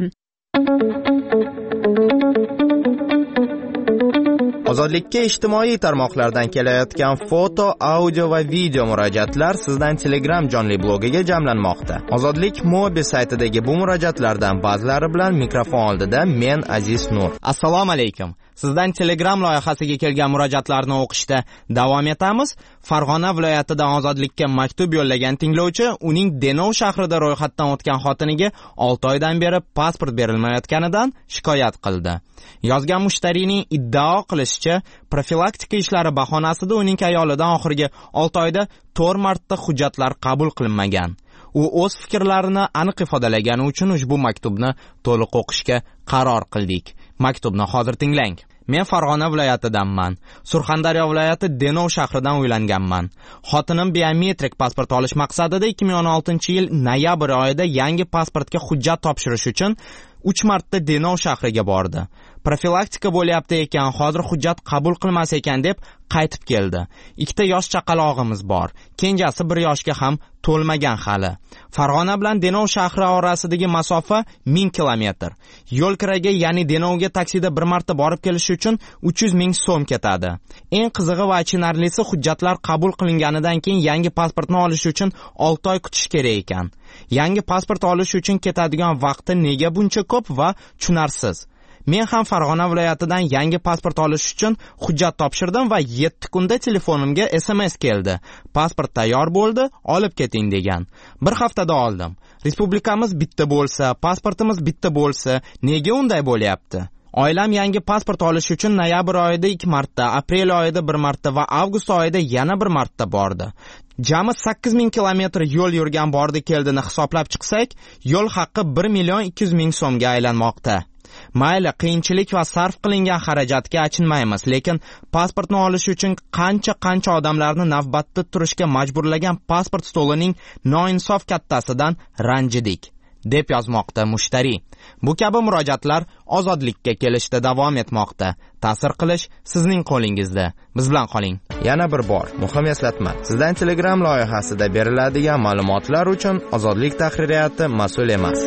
Ozodlikka ijtimoiy tarmoqlardan kelayotgan foto, audio va video murojaatlar sizdan Telegram jonli blogiga jamlanmoqda. Ozodlik Mobi saytidagi bu murojaatlardan ba'zilari bilan mikrofon oldida men Aziz Nur. Assalomu alaykum. Sizdan Telegram loyihasiga kelgan murojaatlarni o'qishda davom etamiz. Farg'ona viloyatidan Ozodlikka maktub yo'llagan tinglovchi uning Denov shahrida ro'yxatdan o'tgan xotiniga olti oydan beri pasport berilmayotganidan shikoyat qildi. Yozgan mushtarining iddao qilishicha, profilaktika ishlari bahonasida uning ayolidan oxirgi olti oyda to'rt marta hujjatlar qabul qilinmagan. U o'z fikrlarini aniq ifodalagani uchun ushbu maktubni to'liq o'qishga qaror qildik. Maktubni hozir tinglang. Men Farg'ona viloyatidanman. Surxondaryo viloyati Denov shahridan uylanganman. Xotinim biometrik pasport olish maqsadida ikki ming o'n oltinchi yil noyabr oyida yangi pasportga hujjat topshirish uchun uch marta Denov shahriga bordi. Profilaktika bo'lyapti ekan, hozir hujjat qabul qilmas ekan deb qaytib keldi. Ikkita yosh chaqalog'imiz bor. Kenjasi bir yoshga ham to'lmagan hali. Farg'ona bilan Denov shahri orasidagi masofa ming kilometr. Yo'l kiraga, ya'ni Denovga taksida bir marta borib kelish uchun uch yuz ming so'm ketadi. Eng qizig'i va achinarlisi, hujjatlar qabul qilinganidan keyin yangi pasportni olish uchun olti oy kutish kerak ekan. Yangi pasport olish uchun ketadigan vaqti nega buncha ko'p va tushunarsiz. Men ham Farg'ona viloyatidan yangi pasport olish uchun hujjat topshirdim va yetti kunda telefonimga S M S keldi. Pasport tayyor bo'ldi, olib keting degan. Bir haftada oldim. Respublikamiz bitta bo'lsa, pasportimiz bitta bo'lsa, nega unday bo'lyapti? Oilam yangi pasport olish uchun noyabr oyida ikki marta, aprel oyida bir marta va avgust oyida yana bir marta bordi. Jami sakkiz ming kilometr yo'l yurgan bordi keldini hisoblab chiqsak, yo'l haqqi bir million ikki yuz ming so'mga aylanmoqda. Mayli, qiyinchilik va sarf qilingan xarajatga achinmaymiz, lekin pasportni olish uchun qancha-qancha odamlarni navbatda turishga majburlagan pasport stolining noinsof kattasidan ranjidik, deb yozmoqda mushtari. Bu kabi murojaatlar ozodlikka kelishda davom etmoqda. Ta'sir qilish sizning qo'lingizda. Biz bilan qoling. Yana bir bor muhim eslatma. Sizdan Telegram loyihasida beriladigan ma'lumotlar uchun Ozodlik tahririyati mas'ul emas.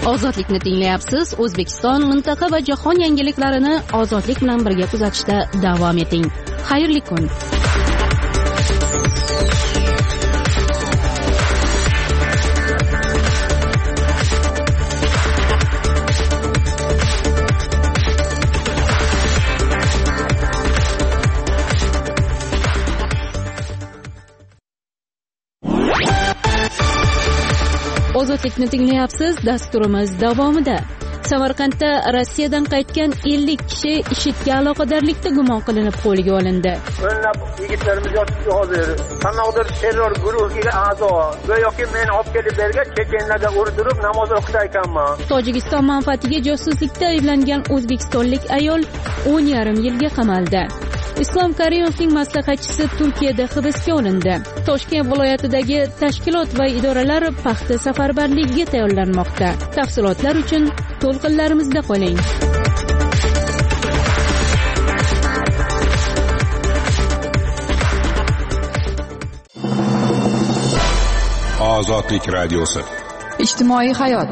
ozodlikni tinglayapsiz. O'zbekiston, mintaqa va jahon yangiliklarini ozodlik bilan birga kuzatishda davom eting. Xayrli kun. Ozodlikni tinglayapsiz. Dasturimiz davomida Samarqandda Rossiyadan qaytgan ellik kishi IShIDga aloqadorlikda gumon qilinib qo'lga olindi.
O'nlab yigitlarimiz yotibdi hozir. Qanaqadir terror guruhiga a'zo. Go'yoki men olib kelib bergan chechenlarga urdirib namoz o'qitaykanman.
Tojikiston manfaatiga josuslikda ayblangan o'zbekistonlik ayol o'n yarim yilga qamaldi. Islom Karimovning maslahatchisi Turkiyada hibsga olindi. Toshkent viloyatidagi tashkilot va idoralar paxta safarbarligiga tayyorlanmoqda. Tafsilotlar uchun to'lqinlarimizda qoling.
Ozodlik radiosi.
Ijtimoiy hayot.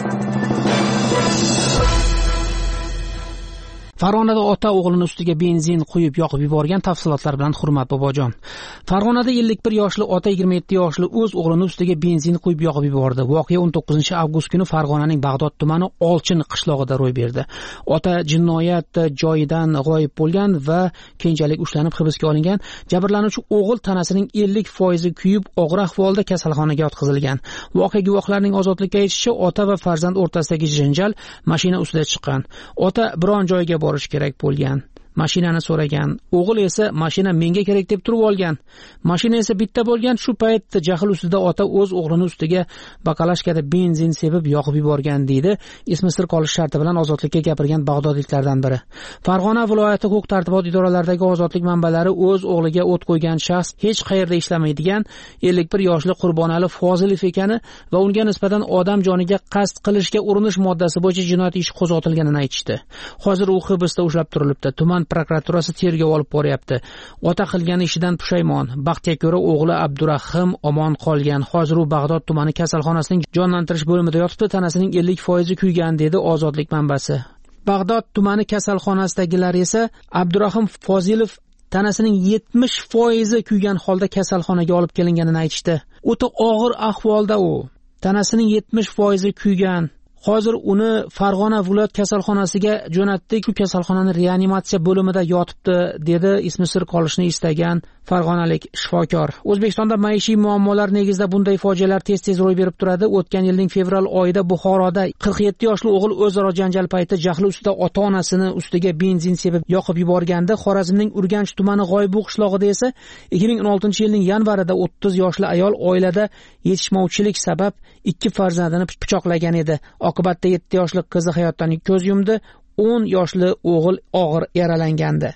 Farg'onada ota o'g'lini ustiga benzin quyib yoqib yuborgan. Tafsilotlar bilan Hurmat Bobojon. Farg'onada ellik bir yoshli ota yigirma yetti yoshli o'z o'g'lini ustiga benzin quyib yoqib yubordi. Voqea o'n to'qqizinchi avgust kuni Farg'onaning Bag'dod tumani Olchin qishlog'ida ro'y berdi. Ota jinoyat joyidan g'oyib bo'lgan va keyinchalik ushlanib hibsga olingan. Jabrlanuvchi o'g'il tanasining ellik foizi kuyib og'ir ahvolda kasalxonaga yotqizilgan. Voqea guvohlarining ozodlikka aytishicha, ota va farzand o'rtasidagi janjal mashina ustida chiqqan. Ota biron joyga borish kerak bo'lgan. Mashinani so'ragan. O'g'il esa mashina menga kerak deb turib olgan. Mashina esa bitta bo'lgan. Shu paytda jahl ustida ota o'z o'g'lini ustiga bakalashkada benzin sepib yoqib yuborgan deydi. Ismi sir qolish sharti bilan ozodlikka gapirgan bag'dodliklardan biri. Farg'ona viloyati huquq tartibot idoralaridagi ozodlik manbalari o'z o'g'liga o't qo'ygan shaxs hech qayerda ishlamaydigan ellik bir yoshli Qurbonali Fozilov ekani va unga nisbatan odam joniga qasd qilishga urinish moddasi bo'yicha jinoyat ishi qo'zg'atilganini aytishdi. Hozir u hibsda ushlab turilibdi. Tuman prokuraturasi tergov olib boryapti. Ota qilgan ishidan pushaymon. Baxtga ko'ra o'g'li Abdurahim omon qolgan. Hozir u Bag'dod tumani kasalxonasining jonlantirish bo'limida yotibdi. Tanasining ellik foizi kuygan dedi ozodlik manbasi. Bag'dod tumani kasalxonasidagilar esa Abdurahim Fozilov tanasining yetmish foizi kuygan holda kasalxonaga olib kelinganini aytishdi. O'ta og'ir ahvolda u. Tanasining yetmish foizi kuygan. Hozir uni Farg'ona viloyat kasalxonasiga jo'natdik. Shu kasalxonaning reanimatsiya bo'limida yotibdi, dedi ismi sir qolishni istagan farg'onalik shifokor. O'zbekistonda maishiy muammolar negizida bunday fojialar tez-tez ro'y berib turadi. O'tgan yilning fevral oyida Buxoroda qirq yetti yoshli o'g'il o'zaro janjal payti jahli ustida ota-onasini ustiga benzin sepib yoqib yuborgandi. Xorazmning Urganch tumani G'oybuq qishlog'ida esa ikki ming o'n oltinchi yilning yanvarida o'ttiz yoshli ayol oilada yetishmovchilik sabab ikki farzandini pichoqlagan edi. Oqibatda yetti yoshli qizi hayotdan ko'z yumdi. o'n yoshli o'g'il og'ir yaralangandi.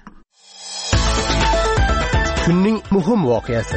Kunning muhim voqeasi.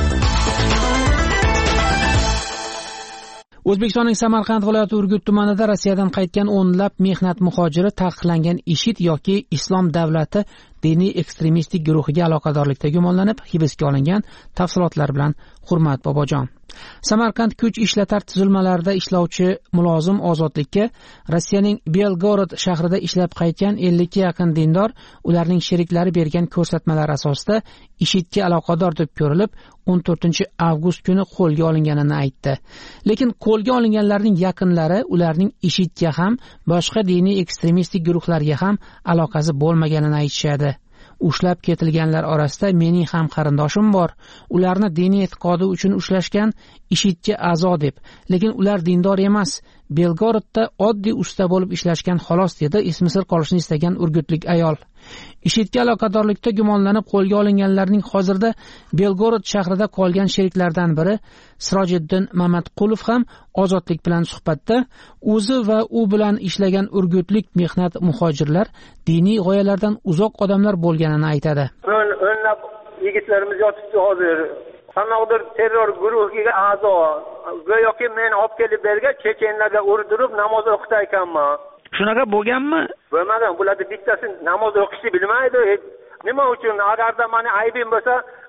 O'zbekistonning Samarqand viloyati Urgut tumanida Rossiyadan qaytgan o'nlab mehnat muhojiri taqiqlangan IShID yoki Islom davlati diniy ekstremistik guruhiga aloqadorlikda gumonlanib hibsga olingan. Tafsilotlar bilan Hurmat Bobojon. Samarqand kuch ishlatar tuzilmalarida ishlovchi mulozim ozodlikka Rossiyaning Belgorod shahrida ishlab qaytgan ellikka yaqin dindor ularning sheriklari bergan ko'rsatmalar asosida IShIDga aloqador deb ko'rilib o'n to'rtinchi avgust kuni qo'lga olinganini aytdi. Lekin qo'lga olinganlarning yaqinlari ularning IShIDga ham boshqa diniy ekstremistik guruhlarga ham aloqasi bo'lmaganini aytishadi. Ushlab ketilganlar orasida mening ham qarindoshim bor. Ularni diniy e'tiqodi uchun ushlashgan, IShIDga a'zo deb. Lekin ular dindor emas. Belgorodda oddiy usta bo'lib ishlashgan xolos, dedi ismi sir qolishni istagan urgutlik ayol. IShIDga aloqadorlikda gumonlanib qo'lga olinganlarning hozirda Belgorod shahrida qolgan sheriklaridan biri Sirojiddin Mamatqulov ham ozodlik bilan suhbatda o'zi va u bilan ishlagan urgutlik mehnat muhojirlar diniy g'oyalardan uzoq odamlar bo'lganini aytadi.
O'nlab yigitlarimiz yotibdi hozir. Qanaqadir terror guruhiga a'zo. Go'yoki men olib kelib bergan chechenlarga urdirib namoz o'qitaykanman.
Shunaqa bo'lganmi?
Bo'lmagan. Bularda bittasi namoz o'qishni bilmaydi. Nima uchun? Agarda meni aybim bo'lsa,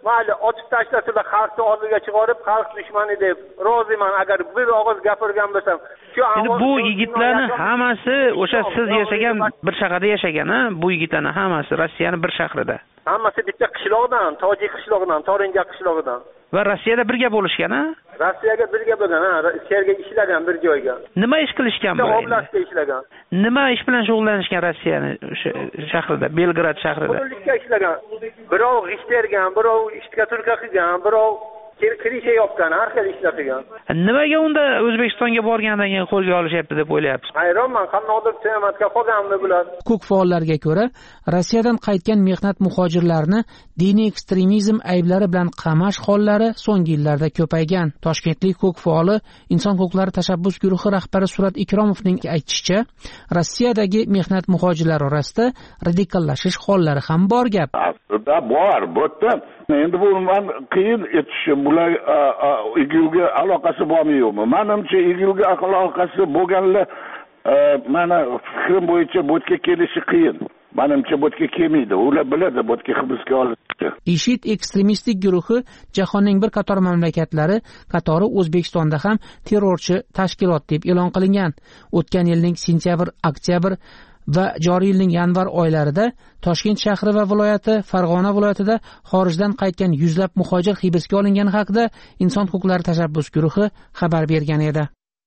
mayli otib tashlasalar xalqni oldiga chiqarib xalq dushmani deb roziman agar bir og'iz gapirgan bo'lsam.
Endi bu yigitlarni hammasi o'sha siz yashagan bir shaharda yashagan, ha? Bu yigitlarning hammasi Rossiyaning bir shahrida.
Hammasi bitta qishloqdan, tojik qishlog'idan, Torinja qishlog'idan.
Va Rossiyada birga bo'lishgan, ha?
Rossiyaga birga bo'lgan, ha, yerga ishlagan bir joyga.
Nima ish qilishgan bu?
Oblastda ishlagan.
Nima ish bilan shug'ullanishgan Rossiyaning o'sha shahrida, Belgrad shahrida?
Qurilishga ishlagan. Birov g'isht tergan, birov ishtiga qilgan, birov kirisha yopgan, har xil ishlar qilgan.
Nimaga unda O'zbekistonga borgandan keyin qo'lga olishyapti deb o'ylayapsiz?
Hayronman, qanaqadir tematga qolganmi bular?
Huquq faollarga ko'ra, Rossiyadan qaytgan mehnat muhojirlarini diniy ekstremizm ayblari bilan qamash hollari so'nggi yillarda ko'paygan. Toshkentlik huquq faoli Inson huquqlari tashabbus guruhi rahbari Surat Ikromovning aytishicha, Rossiyadagi mehnat muhojirlari orasida radikallashish hollari ham bor gap.
Bor, bo'tdan. Endi bu men qiyin etishim, bular igilga aloqasi bormi yo'qmi? Menimcha igilga aloqasi bo'lganlar mana fikrim bo'yicha bo'tga kelishi qiyin. Menimcha bo'tga kelmaydi. Ular biladi bo'tga hibsga olishni. IShID
ekstremistik guruhi jahonning bir qator mamlakatlari, qatori O'zbekistonda ham terrorchi tashkilot deb e'lon qilingan. O'tgan yilning sentyabr, oktyabr va joriy yilning yanvar oylarida Toshkent shahri va viloyati, Farg'ona viloyatida xorijdan qaytgan yuzlab muhojir hibsga olingani haqida Inson huquqlari tashabbus guruhi xabar bergan edi.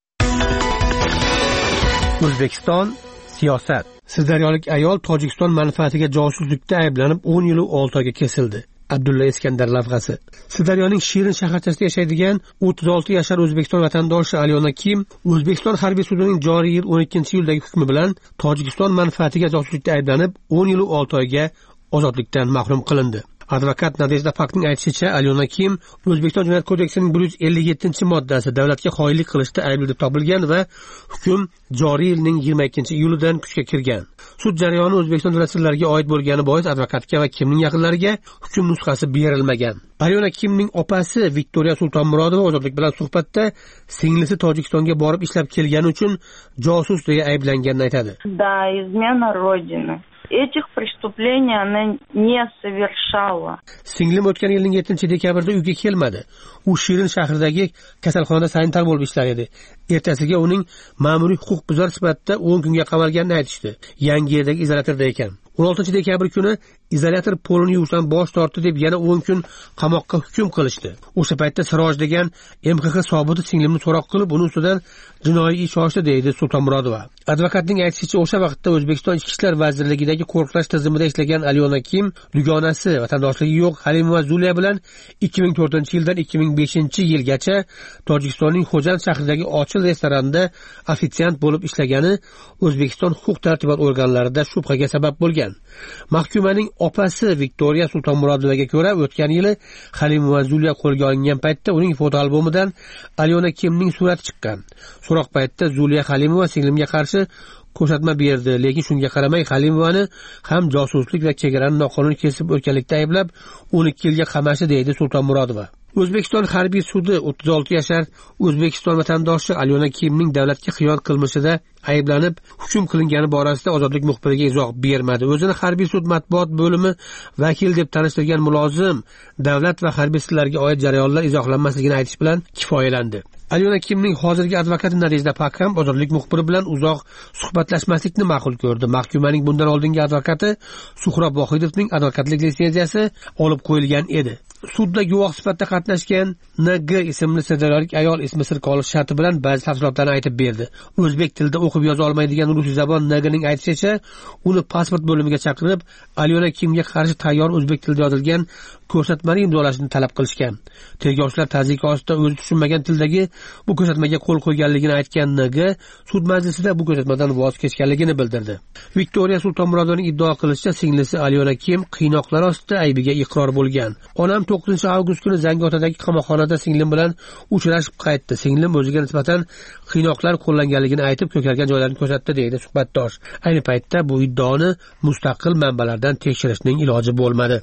O'zbekiston siyosat. Sirdaryolik ayol Tojikiston manfaatiga josuslikda ayblanib o'n yil olti oyga kesildi. Abdulla Iskandar lavhasi. Sirdaryoning Shirin shaharchasida yashaydigan o'ttiz olti yashar O'zbekiston vatandoshi Alyona Kim O'zbekiston harbiy sudining joriy yil o'n ikkinchi yildagi hukmi bilan Tojikiston manfaatiga josuslikda ayblanib o'n yil olti oyga ozodlikdan mahrum qilindi. Advokat Nadejda Pakning aytishicha, Alyona Kim O'zbekiston Jinoyat kodeksining bir yuz ellik yettinchi moddasi davlatga xoinlik qilishda aybli deb topilgan va hukm joriy yilning yigirma ikkinchi iyulidan kuchga kirgan. Sud jarayoni O'zbekiston davlat sirlariga oid bo'lgani bois advokatga va Kimning yaqinlariga hukm nusxasi berilmagan. Alyona Kimning opasi Viktoriya Sultonmurodova ozodlik bilan suhbatda singlisi Tojikistonga borib ishlab kelgani uchun josus deya ayblanganini aytadi.
Да, измена родины. Этих преступлений она не совершала.
Singlim o'tgan yilning yettinchi dekabrda uyga kelmadi. U Shirin shahridagi kasalxonada sanitar bo'lib ishlar edi. Ertasiga uning ma'muriy huquqbuzar sifatida o'n kunga qamalganini aytishdi. Yangiyerdagi izolyatorda ekan. o'n oltinchi dekabr kuni izolyator polini yuvishdan bosh tortdi deb yana o'n kun qamoqqa hukm qilishdi. O'sha paytda Siroj degan M X X sobiti singlimni so'roq qilib, uning ustidan jinoiy ish ochdi deydi Sultonmurodova. Advokatning aytishicha, o'sha vaqtda O'zbekiston Ichki ishlar vazirligidagi qo'riqlash tizimida ishlagan Alyona Kim dugonasi vatandoshligi yo'q Halimova Zuliya bilan ikki ming to'rtinchi yildan ikki ming beshinchi yilgacha Tojikistonning Xo'jand shahridagi Ochil restoranda ofitsiant bo'lib ishlagani O'zbekiston huquq-tartibot organlarida shubhaga sabab bo'lgan. Mahkumaning opasi Viktoriya Sultonmurodovaga ko'ra, o'tgan yili Halimova Zuliya qo'lga olingan paytda uning fotoalbomidan Alyona Kimning surati chiqqan. So'roq paytida Zuliya Halimova singlimga qarshi ko'rsatma berdi, lekin shunga qaramay Halimovani ham josuslik va chegarani noqonuniy kesib o'tganlikda ayblab o'n ikki yilga qamashdi deydi Sultonmurodova. O'zbekiston harbiy sudi o'ttiz olti yashar O'zbekiston vatandoshi Alyona Kimning davlatga xiyonat qilmishida ayblanib hukm qilingani borasida ozodlik muxbiriga izoh bermadi. O'zini harbiy sud matbuot bo'limi vakil deb tanishtirgan mulozim davlat va harbiy sirlarga oid jarayonlar izohlanmasligini aytish bilan kifoyalandi. Alyona Kimning hozirgi advokati Nadejda Pak ham ozodlik muxbiri bilan uzoq suhbatlashmaslikni ma'qul ko'rdi. Mahkumaning bundan oldingi advokati Suhrob Vohidovning advokatlik litsenziyasi olib qo'yilgan edi. Sudda guvoh sifatida qatnashgan N G ismli sirdaryolik ayol ismi sir qolish sharti bilan ba'zi tafsilotlarni aytib berdi. O'zbek tilida o'qib yoza olmaydigan ruscha zabon N G'ning aytishicha, uni pasport bo'limiga chaqirib, Alyona Kimga qarshi tayyor o'zbek tilida yozilgan ko'rsatmani imzolashni talab qilishgan. Tergovchilar tazyiq ostida o'zi tushunmagan tildagi bu ko'rsatmaga qo'l qo'yganligini aytgan N G sud majlisida bu ko'rsatmadan voz kechganligini bildirdi. Viktoriya Sultonmurodovaning iddao qilishicha, singlisi Alyona Kim qiynoqlar ostida aybiga iqror bo'lgan. Onam to'qqizinchi avgust kuni Zangiotadagi qamoqxonada singlim bilan uchrashib qaytdi. Singlim o'ziga nisbatan qiynoqlar qo'llanganligini aytib, ko'kargan joylarini ko'rsatdi deydi suhbatdosh. Ayni paytda bu iddaoni mustaqil manbalardan tekshirishning iloji bo'lmadi.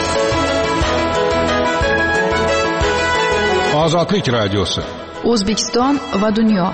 Ozodlik radiosi.
O'zbekiston va dunyo.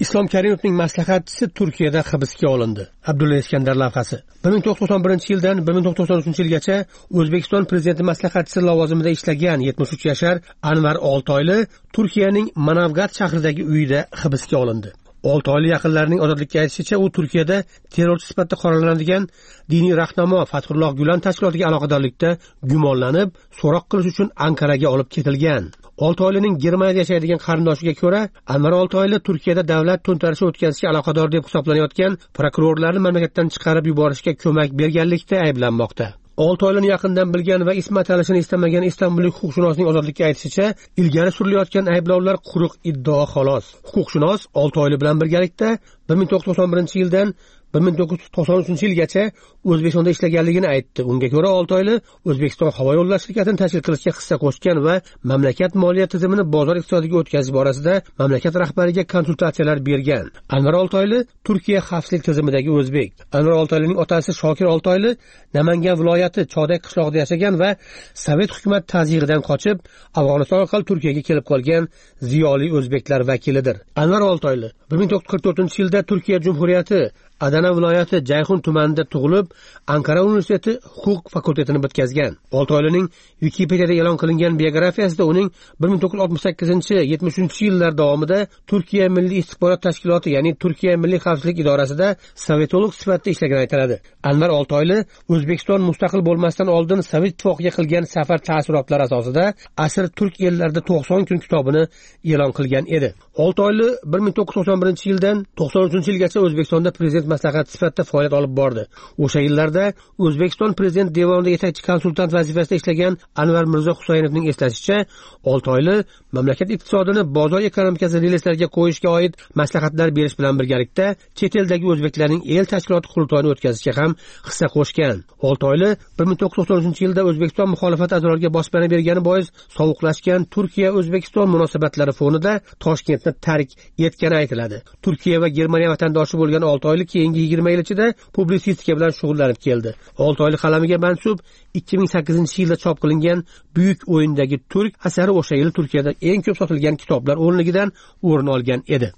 Islom Karimovning maslahatchisi Turkiyada hibsga olindi. Abdulla Iskandar lavhasi. bir ming to'qqiz yuz to'qson birinchi yildan bir ming to'qqiz yuz to'qson uchinchi yilgacha O'zbekiston prezidenti maslahatchisi lavozimida ishlagan yetmish uch yashar Anvar Oltoyli Turkiyaning Manavgat shahridagi uyida hibsga olindi. Oltoyli yaqinlarining ozodlikka aytishicha, u Turkiyada terrorchi sifatida qoralanadigan diniy rahnamo Fathulloh Gulen tashkilotiga aloqadorlikda gumonlanib, so'roq qilish uchun Ankaraga olib ketilgan. Oltoylining Germaniyada yashaydigan qarindoshiga ko'ra, Anvar Oltoyli Turkiyada davlat to'ntarishi o'tkazishga aloqador deb hisoblanayotgan prokurorlarni mamlakatdan chiqarib yuborishga ko'mak berganlikda ayblanmoqda. Oltoylini yaqindan bilgan va ismi atalishini istamagan istanbullik huquqshunosning ozodlikka aytishicha, ilgari surilayotgan ayblovlar quruq iddao xolos. Huquqshunos Oltoyli bilan birgalikda bir ming to'qqiz yuz to'qson birinchi yildan bir ming to'qqiz yuz to'qson uchinchi yilgacha O'zbekistonda ishlaganligini aytdi. Unga ko'ra, Oltoyli O'zbekiston havo yo'llari shirkatini tashkil qilishga hissa qo'shgan va mamlakat moliya tizimini bozor iqtisodiga o'tkazish borasida mamlakat rahbariga konsultatsiyalar bergan. Anvar Oltoyli Turkiya xavfsizlik tizimidagi o'zbek. Anvar Oltoylining otasi Shokir Oltoyli Namangan viloyati Chodak qishlog'ida yashagan va Sovet hukumat tazyiqidan qochib, Afg'oniston orqali Turkiyaga kelib qolgan ziyoli o'zbeklar vakilidir. Anvar Oltoyli bir ming to'qqiz yuz qirq to'rtinchi yilda Turkiya Jumhuriyati Adana viloyati Jayhun tumanida tug'ilib, Ankara universiteti huquq fakultetini bitkazgan. Oltoylining Wikipediyada e'lon qilingan biografiyasida uning bir ming to'qqiz yuz oltmish sakkizinchi yetmish uchinchi yillar davomida Turkiya Milliy istixborot tashkiloti, ya'ni Turkiya Milliy xavfsizlik idorasida sovetolog sifatida ishlagani aytiladi. Anvar Oltoyli O'zbekiston mustaqil bo'lmasdan oldin Sovet ittifoqiga qilgan safar taassurotlari asosida Asr turk ellarida to'qson kun kitobini e'lon qilgan edi. Oltoyli bir ming to'qqiz yuz to'qson birinchi yildan to'qson uchinchi yilgacha O'zbekistonda prezident maslahatchisi sifatida faoliyat olib bordi. O'sha yillarda O'zbekiston prezident devonida yetakchi konsultant vazifasida ishlagan Anvar Mirzo Husaynovning eslashicha, Oltoyli mamlakat iqtisodini bozor ekonomikasi relslariga qo'yishga oid maslahatlar berish bilan birgalikda chet eldagi o'zbeklarning el tashkiloti qurultoyini o'tkazishga ham hissa qo'shgan. Oltoyli bir ming to'qqiz yuz to'qson uchinchi yilda O'zbekiston muxolifat a'zolariga boshpana bergani bois sovuqlashgan Turkiya O'zbekiston munosabatlari fonida Toshkentni tark etgani aytiladi. Turkiya va Germaniya vatandoshi bo'lgan Oltoyli keyingi yigirma yil ichida publisistika bilan shug'ullanib keldi. Oltoyli qalamiga mansub ikki ming sakkizinchi yilda chop qilingan Buyuk o'yindagi turk asari o'sha yil Turkiyada eng ko'p sotilgan kitoblar o'nligidan o'rin olgan edi.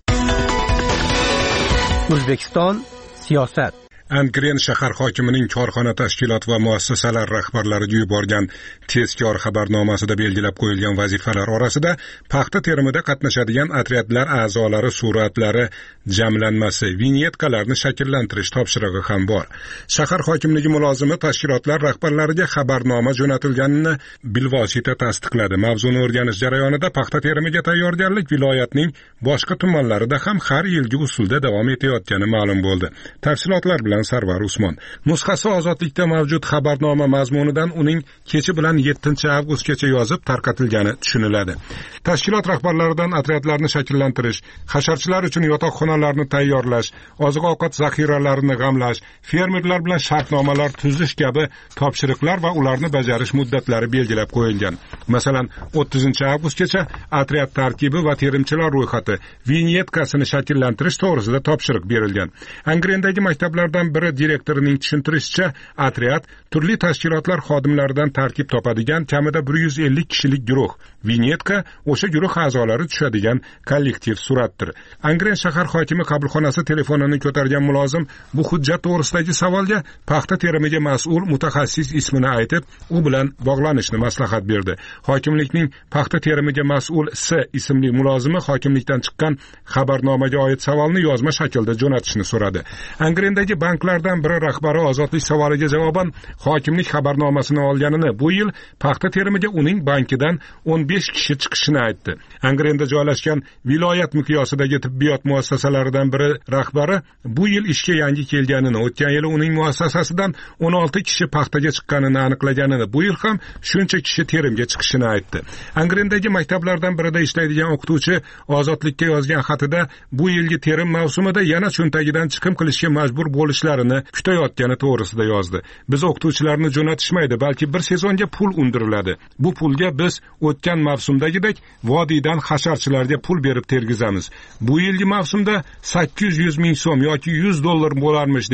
O'zbekiston siyosat.
Angren shahar hokimining korxona tashkilot va muassasalar rahbarlariga yuborgan tezkor xabarnomasida belgilab qo'yilgan vazifalar orasida paxta terimida qatnashadigan otryadlar a'zolari suratlari jamlanmasi, vinyetkalarni shakllantirish topshirig'i ham bor. Shahar hokimligi mulozimi tashkilotlar rahbarlariga xabarnoma jo'natilganini bilvosita tasdiqladi. Mavzuni o'rganish jarayonida paxta terimiga tayyorgarlik viloyatning boshqa tumanlarida ham har yilgi usulda davom etayotgani ma'lum bo'ldi. Tafsilotlar bilan Sarvar Usmon. Nusxasi ozodlikda mavjud xabarnoma mazmunidan uning kechi bilan yettinchi avgustgacha yozib tarqatilgani tushuniladi. Tashkilot rahbarlaridan otryadlarni shakllantirish, hasharchilar uchun yotoqxonalarni tayyorlash, oziq-ovqat zaxiralarini g'amlash, fermerlar bilan shartnomalar tuzish kabi topshiriqlar va ularni bajarish muddatlari belgilab qo'yilgan. Masalan, o'ttizinchi avgustgacha otryad tarkibi va terimchilar ro'yxati, vinyetkasini shakllantirish to'g'risida topshiriq berilgan. Angrendagi maktablardan biri direktorining tushuntirishicha, otryad turli tashkilotlar xodimlaridan tarkib topadigan kamida bir yuz ellik kishilik guruh. Vinyetka o'sha guruh a'zolari tushadigan kollektiv suratdir. Angren shahar hokimi qabulxonasi telefonini ko'targan mulozim bu hujjat to'g'risidagi savolga paxta terimiga mas'ul mutaxassis ismini aytib, u bilan bog'lanishni maslahat berdi. Hokimlikning paxta terimiga mas'ul S ismli mulozimi hokimlikdan chiqqan xabarnomaga oid savolni yozma shaklda jo'natishni so'radi. Angrendagi banklardan biri rahbari ozodlik savoliga javoban hokimlik xabarnomasini olganini, bu yil paxta terimiga uning bankidan o'n besh kishi chiqishini aytdi. Angrenda joylashgan viloyat miqyosidagi tibbiyot muassasalaridan biri rahbari bu yil ishga yangi kelganini, o'tgan yili uning muassasasidan o'n olti kishi paxtaga chiqqanini aniqlaganini, bu yil ham shuncha kishi terimga chiqishini aytdi. Angrendagi maktablardan birida ishlaydigan o'qituvchi ozodlikka yozgan xatida bu yilgi terim mavsumida yana cho'ntagidan chiqim qilishga majbur bo'lishlarini kutayotgani to'g'risida yozdi. Biz o'qituvchilarni jo'natishmaydi, balki bir sezonga pul undiriladi. Bu pulga biz o'tgan mavsumdagidek vodiydan hasharchilarga pul berib tergizamiz. Bu yilgi mavsumda sakkiz yuz ming so'm yoki yuz dollar bo'larmish degan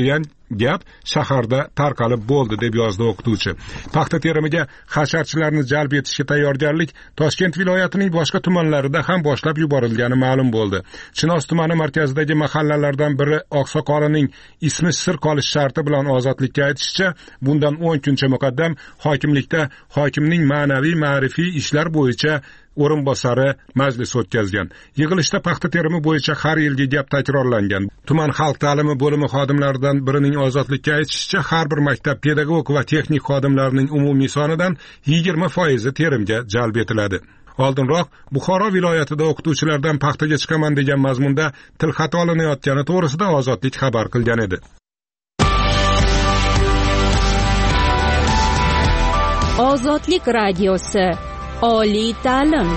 gap shaharda tarqalib bo'ldi, deb yozdi o'qituvchi. Paxta terimiga hasharchilarni jalb etishga tayyorgarlik Toshkent viloyatining boshqa tumanlarida ham boshlab yuborilgani ma'lum bo'ldi. Chinoz tumani markazidagi mahallalardan biri Oqsoqolining ismi sir qolish sharti bilan ozodlikka aytishicha, bundan o'n kuncha muqaddam hokimlikda hokimning ma'naviy ma'rifiy ishlar bo'yicha o'rinbosari majlis o'tkazgan. Yig'ilishda paxta terimi bo'yicha har yilgi gap takrorlangan. Tuman xalq ta'limi bo'limi xodimlaridan birining ozodlikka aytishicha, har bir maktab pedagog va texnik xodimlarining umumiy sonidan yigirma foiz terimga jalb etiladi. Oldinroq Buxoro viloyatida o'qituvchilardan paxtaga chiqaman degan mazmunda tilxat olinayotgani to'g'risida Ozodlik xabar qilgan edi.
Ozodlik radiosi. Oliy ta'lim.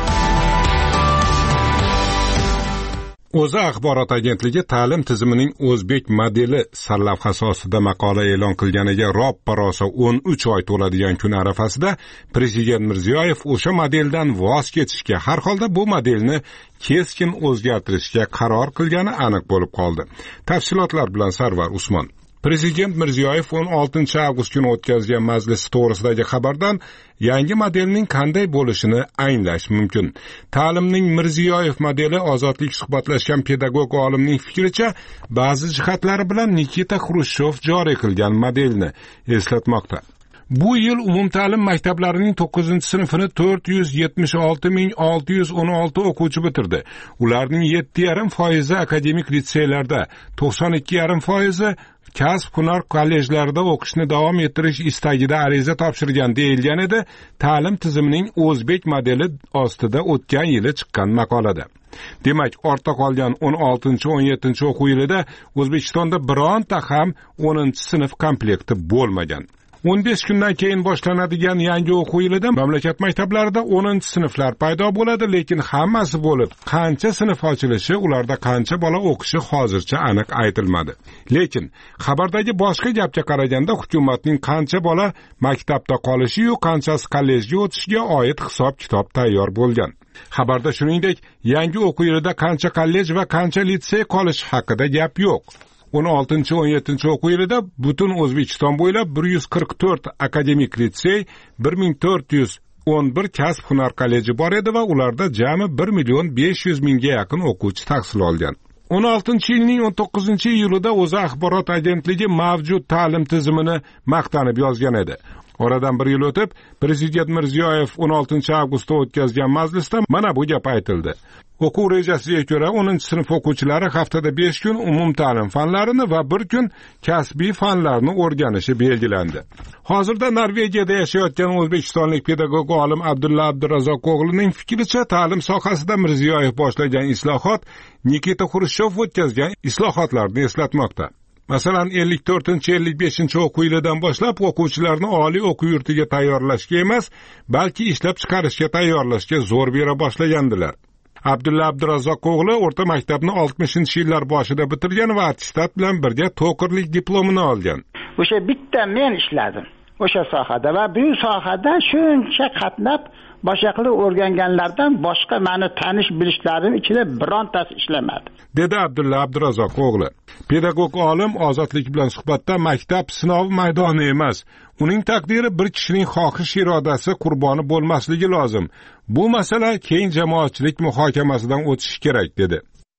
O'za axborot agentligi ta'lim tizimining o'zbek modeli sarlavhasi ostida maqola e'lon qilganiga roppa-rosa o'n uch oy to'ladigan kun arafasida Prezident Mirziyoyev o'sha modeldan voz kechishga, har holda bu modelni keskin o'zgartirishga qaror qilgani aniq bo'lib qoldi. Tafsilotlar bilan Sarvar Usmon. Prezident Mirziyoyev o'n oltinchi avgust kuni o'tkazgan majlis to'g'risidagi xabardan yangi modelning qanday bo'lishini anglash mumkin. Ta'limning Mirziyoyev modeli Ozodlik suhbatlashgan pedagog olimning fikricha, ba'zi jihatlari bilan Nikita Xrushchev joriy qilgan modelni eslatmoqda. Bu yil umumta'lim maktablarining to'qqizinchi sinfini to'rt yuz yetmish olti ming olti yuz o'n olti o'quvchi bitirdi. Ularning yetti yarim foizi akademik litseylarda, to'qson ikki yarim foizi kasb-hunar kollejlarida o'qishni davom ettirish istagida ariza topshirgan deyilgan edi ta'lim tizimining o'zbek modeli ostida o'tgan yili chiqqan maqolada. Demak, ortda qolgan o'n oltinchi o'n yettinchi o'quv yilida O'zbekistonda bironta ham o'ninchi sinf komplekti bo'lmagan. o'n besh kundan keyin boshlanadigan yangi o'quv yilida mamlakat maktablarida o'ninchi sinflar paydo bo'ladi, lekin hammasi bo'lib, qancha sinf ochilishi, ularda qancha bola o'qishi hozircha aniq aytilmadi. Lekin xabardagi boshqa gapga qaraganda hukumatning qancha bola maktabda qolishi yu qanchasi kollejga o'tishiga oid hisob-kitob tayyor bo'lgan. Xabarda shuningdek, yangi o'quv yilida qancha kollej va qancha litsey qolishi haqida gap yo'q. o'n oltinchi o'n yettinchi o'quv yilida butun O'zbekiston bo'ylab bir yuz qirq to'rt akademik litsey, bir ming to'rt yuz o'n bir kasb-hunar kolleji bor edi va ularda jami bir million besh yuz mingga yaqin o'quvchi tahsil olgan. o'n oltinchi yilning o'n to'qqizinchi iyulida O'za axborot agentligi mavjud ta'lim tizimini maqtanib yozgan edi. Oradan bir yil o'tib, Prezident Mirziyoyev o'n oltinchi avgustda o'tkazgan majlisda mana bu gap aytildi. O'quv rejasiga ko'ra o'ninchi sinf o'quvchilari haftada besh kun umum ta'lim fanlarini va bir kun kasbiy fanlarni o'rganishi belgilandi. Hozirda Norvegiyada yashayotgan o'zbekistonlik pedagog olim Abdulla Abdurazzoq o'g'lining fikricha, ta'lim sohasida Mirziyoyev boshlagan islohot Nikita Xrushchev o'tkazgan islohotlarni eslatmoqda. Masalan, ellik to'rtinchi ellik beshinchi o'quv yilidan boshlab o'quvchilarni oliy o'quv yurtiga tayyorlashga emas, balki ishlab chiqarishga tayyorlashga zo'r bera boshlagandilar. Abdulla Abdurazzoq o'g'li o'rta maktabni oltmishinchi yillar boshida bitirgan va attestat bilan birga to'qirlik diplomini olgan.
O'sha bitta men ishladim o'sha sohada va bu sohada shuncha qatnab boshqa qilib o'rganganlardan boshqa meni tanish bilishlarim ichida birontasi ishlamadi,
dedi Abdulla Abdurazzoq o'g'li. Pedagog olim Ozodlik bilan suhbatda maktab sinov maydoni emas, uning taqdiri bir kishining xohish irodasi qurboni bo'lmasligi lozim. Bu masala keng jamoatchilik muhokamasidan o'tishi kerak, dedi.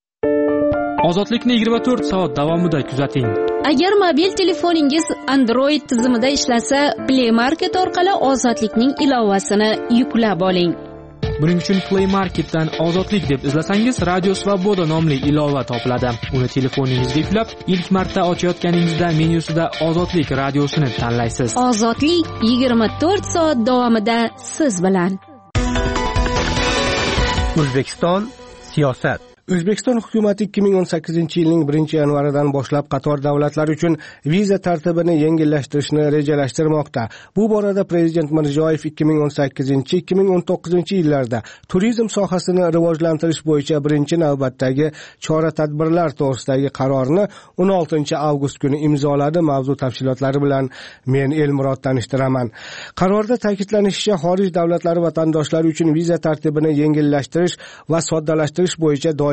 Ozodlikni yigirma to'rt soat davomida kuzating.
Agar mobil telefoningiz Android tizimida ishlasa, Play Market orqali Ozodlikning ilovasini yuklab oling.
Buning uchun Play Marketdan Ozodlik deb izlasangiz, Radio Svoboda nomli ilova topiladi. Uni telefoningizga yuklab, ilk marta ochayotganingizda menyusida Ozodlik radiosini tanlaysiz.
Ozodlik yigirma to'rt soat davomida siz bilan.
O'zbekiston siyosat. O'zbekiston hukumati ikki ming o'n sakkizinchi yilning birinchi yanvaridan boshlab qator davlatlar uchun viza tartibini yengillashtirishni rejalashtirmoqda. Bu borada Prezident Mirziyoyev ikki ming o'n sakkizinchi ikki ming o'n to'qqizinchi yillarda turizm sohasini rivojlantirish bo'yicha birinchi navbatdagi chora-tadbirlar to'g'risidagi qarorni o'n oltinchi avgust kuni imzoladi. Mavzu tafsilotlari bilan men Elmurod tanishtiraman. Qarorda ta'kidlanishicha, xorij davlatlari vatandoshlari uchun viza tartibini yengillashtirish va soddalashtirish bo'yicha doimiy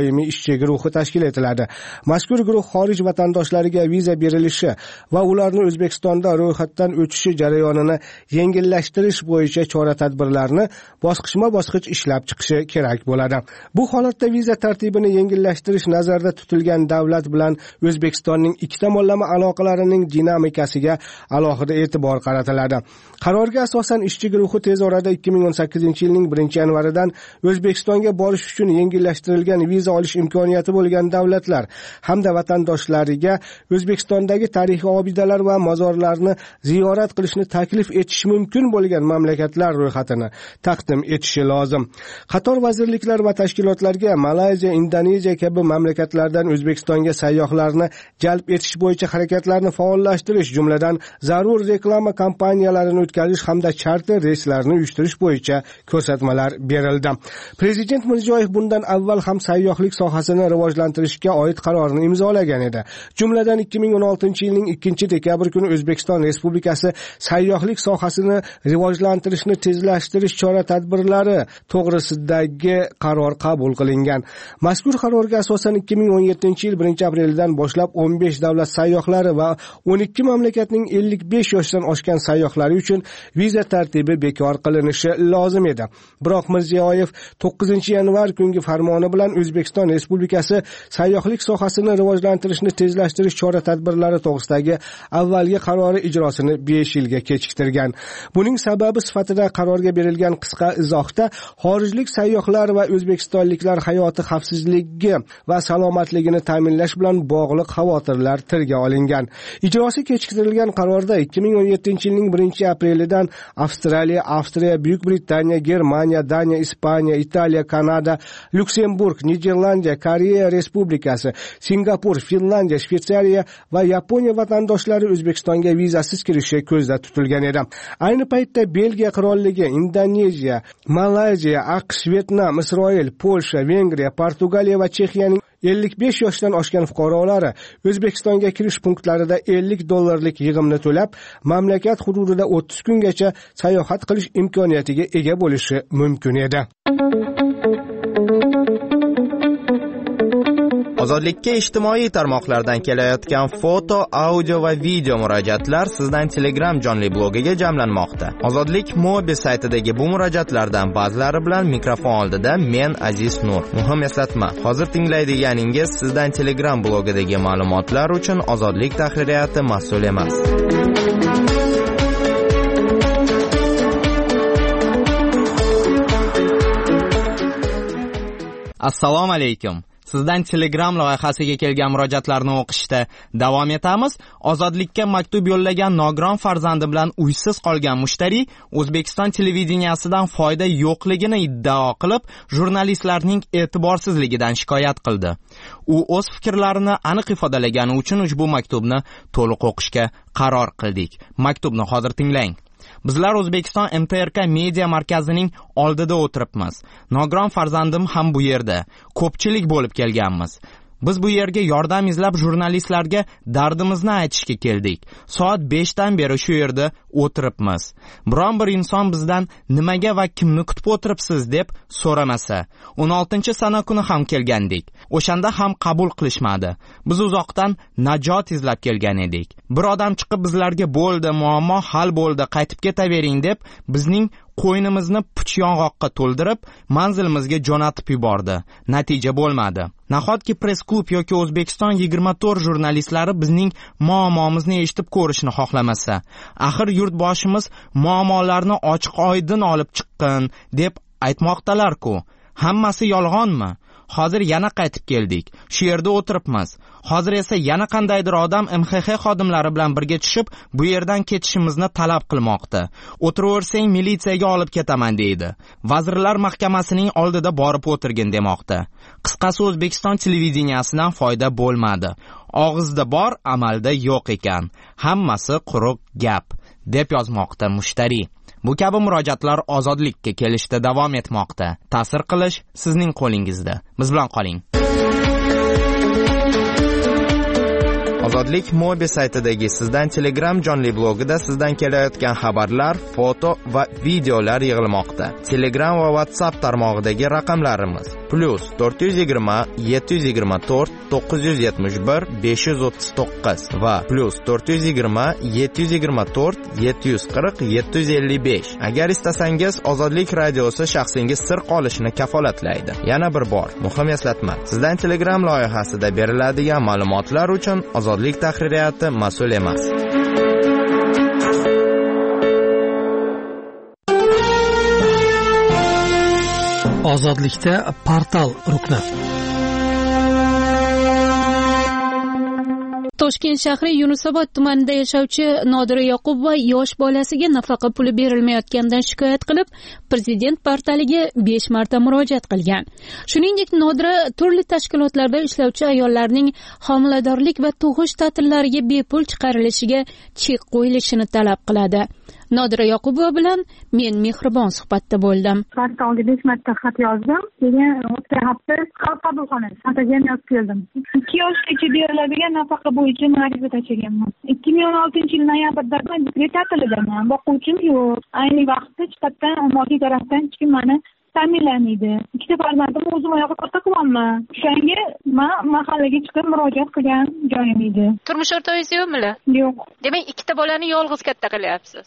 doimiy ishchi guruhi tashkil etiladi. Mazkur guruh xorij vatandoshlariga viza berilishi va ularni O'zbekistonda ro'yxatdan o'tishi jarayonini yengillashtirish bo'yicha chora-tadbirlarni bosqichma-bosqich ishlab chiqishi kerak bo'ladi. Bu holatda viza tartibini yengillashtirish nazarda tutilgan davlat bilan O'zbekistonning ikki tomonlama aloqalarining dinamikasiga alohida e'tibor qaratiladi. Qarorga asosan ishchi guruhi tez orada ikki ming o'n sakkizinchi yilning birinchi yanvaridan O'zbekistonga borish uchun yengillashtirilgan viza olish imkoniyati bo'lgan davlatlar hamda vatandoshlariga O'zbekistondagi tarixiy obidalar va mozorlarni ziyorat qilishni taklif etish mumkin bo'lgan mamlakatlar ro'yxatini taqdim etishi lozim. Qator vazirliklar va tashkilotlarga Malayziya, Indoneziya kabi mamlakatlardan O'zbekistonga sayyohlarni jalb etish bo'yicha harakatlarni faollashtirish, jumladan zarur reklama kampaniyalarini o'tkazish hamda charter reyslarni uyushtirish bo'yicha ko'rsatmalar berildi. Prezident Mirziyoyev bundan avval ham sayyohlik sohasini rivojlantirishga oid qarorni imzolagan edi. Jumladan ikki ming o'n oltinchi yilning ikkinchi dekabr kuni O'zbekiston Respublikasi sayyohlik sohasini rivojlantirishni tezlashtirish chora-tadbirlari to'g'risidagi qaror qabul qilingan. Mazkur qarorga asosan ikki ming o'n yettinchi yil birinchi aprelidan boshlab o'n besh davlat sayyohlari va o'n ikki mamlakatning ellik besh yoshdan oshgan sayyohlari uchun viza tartibi bekor qilinishi lozim edi. Biroq Mirziyoyev to'qqizinchi yanvar kungi farmoni bilan O'zbekiston Respublikasi sayyohlik sohasini rivojlantirishni tezlashtirish chora-tadbirlari to'g'risidagi avvalgi qarori ijrosini besh yilga kechiktirgan. Buning sababi sifatida qarorga berilgan qisqa izohda xorijlik sayyohlar va o'zbekistonliklar hayoti xavfsizligi va salomatligini ta'minlash bilan bog'liq xavotirlar tilga olingan. Ijrosi kechiktirilgan qarorda ikki ming o'n yettinchi yilning birinchi aprelidan Avstraliya, Avstriya, Buyuk Britaniya, Germaniya, Daniya, Ispaniya, Italiya, Kanada, Luksemburg, Niderlandiya, Koreya Respublikasi, Singapur, Finlandiya, Shveysariya va Yaponiya vatandoshlari O'zbekistonga vizasiz kirishi ko'zda tutilgan edi. Ayni paytda Belgiya qirolligi, Indoneziya, Malayziya, AQSh, Vyetnam, Isroil, Polsha, Vengriya, Portugaliya va Chexiyaning ellik besh yoshdan oshgan fuqarolari O'zbekistonga kirish punktlarida ellik dollarlik yig'imni to'lab, mamlakat hududida o'ttiz kungacha sayohat qilish imkoniyatiga ega bo'lishi mumkin edi.
Ozodlikka ijtimoiy tarmoqlardan kelayotgan foto, audio va video murojaatlar sizdan Telegram jonli blogiga jamlanmoqda. Ozodlik Mobi saytidagi bu murojaatlardan ba'zilari bilan mikrofon oldida men Aziz Nur. Muhim eslatma, hozir tinglaydiganingiz sizdan Telegram blogidagi ma'lumotlar uchun Ozodlik tahririyati mas'ul emas. Assalomu alaykum. Sizdan Telegram loyihasiga kelgan murojaatlarni o'qishda davom etamiz. Ozodlikka maktub yo'llagan nogiron farzandi bilan uysiz qolgan mushtariy O'zbekiston televideniyasidan foyda yo'qligini iddao qilib, jurnalistlarning e'tiborsizligidan shikoyat qildi. U o'z fikrlarini aniq ifodalagani uchun ushbu maktubni to'liq o'qishga qaror qildik. Maktubni hozir tinglang. Bizlar O'zbekiston M T R K media markazining oldida o'tiribmiz. Nogiron farzandim ham bu yerda. Ko'pchilik bo'lib kelganmiz. Biz bu yerga yordam izlab jurnalistlarga dardimizni aytishga keldik. Soat beshdan beri shu yerda o'tiribmiz. Biron bir inson bizdan nimaga va kimni kutib o'tiribsiz deb so'ramasa. o'n oltinchi sana kuni ham kelgandik. O'shanda ham qabul qilishmadi. Biz uzoqdan najot izlab kelgan edik. Bir odam chiqib bizlarga bo'ldi, muammo hal bo'ldi, qaytib ketavering deb bizning qo'ynimizni puch yong'oqqa to'ldirib, manzilimizga jo'natib yubordi. Natija bo'lmadi. Nahotki press-klub yoki O'zbekiston yigirma to'rt jurnalistlari bizning muammomizni eshitib ko'rishni xohlamasa, axir yurtboshimiz muammolarni ochiq-oydin olib chiqqan deb aytmoqdalar-ku. Hammasi yolg'onmi? Hozir yana qaytib keldik. Shu yerda o'tiribmiz. Hozir esa yana qandaydir odam M X X xodimlari bilan birga tushib, bu yerdan ketishimizni talab qilmoqda. O'tiraversang militsiyaga olib ketaman deydi. Vazirlar Mahkamasining oldida borib o'tirgin demoqda. Qisqasi, O'zbekiston televideniyasidan foyda bo'lmadi. Og'izda bor, amalda yo'q ekan. Hammasi quruq gap, deb yozmoqda mushtariy. Bu kabi murojaatlar ozodlikka kelishda davom etmoqda. Ta'sir qilish sizning qo'lingizda. Biz bilan qoling. Ozodlik Mobi saytidagi sizdan Telegram jonli blogida sizdan kelayotgan xabarlar, foto va videolar yig'ilmoqda. Telegram va WhatsApp tarmog'idagi raqamlarimiz plus to'rt yuz yigirma yetti yuz yigirma to'rt to'qqiz yuz yetmish bir besh yuz o'ttiz to'qqiz va plus to'rt yuz yigirma yetti yuz yigirma to'rt yetti yuz qirq yetti yuz ellik besh. Agar istasangiz Ozodlik radiosi shaxsingiz sir qolishini kafolatlaydi. Yana bir bor muhim eslatma. Sizdan Telegram loyihasida beriladigan ma'lumotlar uchun Ozodlik tahririyati mas'ul emas.
Ozodlikda portal rukni.
Toshkent shahri Yunusobod tumanida yashovchi Nodira Yoqubova yosh bolasiga nafaqa puli berilmayotganidan shikoyat qilib, Prezident portaliga besh marta murojaat qilgan. Shuningdek, Nodira turli tashkilotlarda ishlovchi ayollarning homiladorlik va tug'ish ta'tillariga bepul chiqarilishiga chek qo'yilishini talab qiladi. Nodira Yoqubova bilan men mehribon suhbatda bo'ldim.
Portalga besh marta xat yozdim. Keyin o'tgan hafta qabulxonasi xatiga yozib keldim. ikki yoshgacha beriladigan nafaqa bo'yicha ariza tashlaganman. ikki ming o'n oltinchi yil noyabrda dekret ta'tilidaman. Boquvchim yo'q. Ayni vaqtda chiqatdan ommaviy tarafdan hech kim meni ta'minlamaydi. Ikkita farzandim o'zim oyog'i katta qilganman. O'shanga men mahallaga chiqib murojaat qilgan joyim edi.
Turmush o'rtog'ingiz yo'qmi?
Yo'q.
Demak, ikkita bolani yolg'iz katta qilyapsiz.